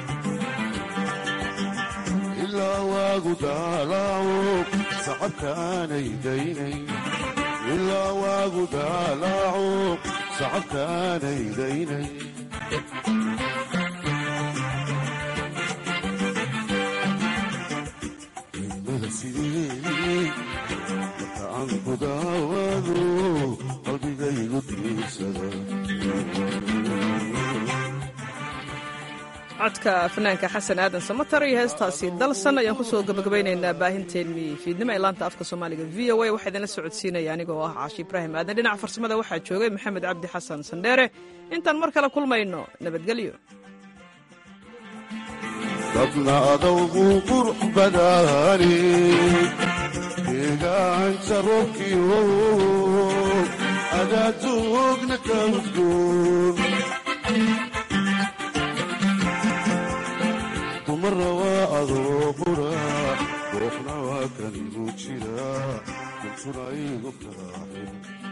E: ilaa waagu daalaaco sacabkaanay daynay ilaa waagu daalaaco sacabkaanay daynay marka aan ku daawado qalbigaygu diirsada
A: codka fanaanka xasan aadan samatar iyo heestaasi dalsan ayaan kusoo gabagabaynaynaa baahinteennii fiidnimo ee laanta afka Soomaaliga VOA. waxaa idinla socodsiinaya anigoo ah Caashi Ibraahim aadan. dhinaca farsamada waxaa joogay Maxamed Cabdi Xasan Sandheere. intaan mar kale kulmayno nabadgelyo.
E: dadna adowgu qurux badaani deegaanka roobkiyo adaadoogna ka udgoon dumara waa adoo naftuna igu kaaxin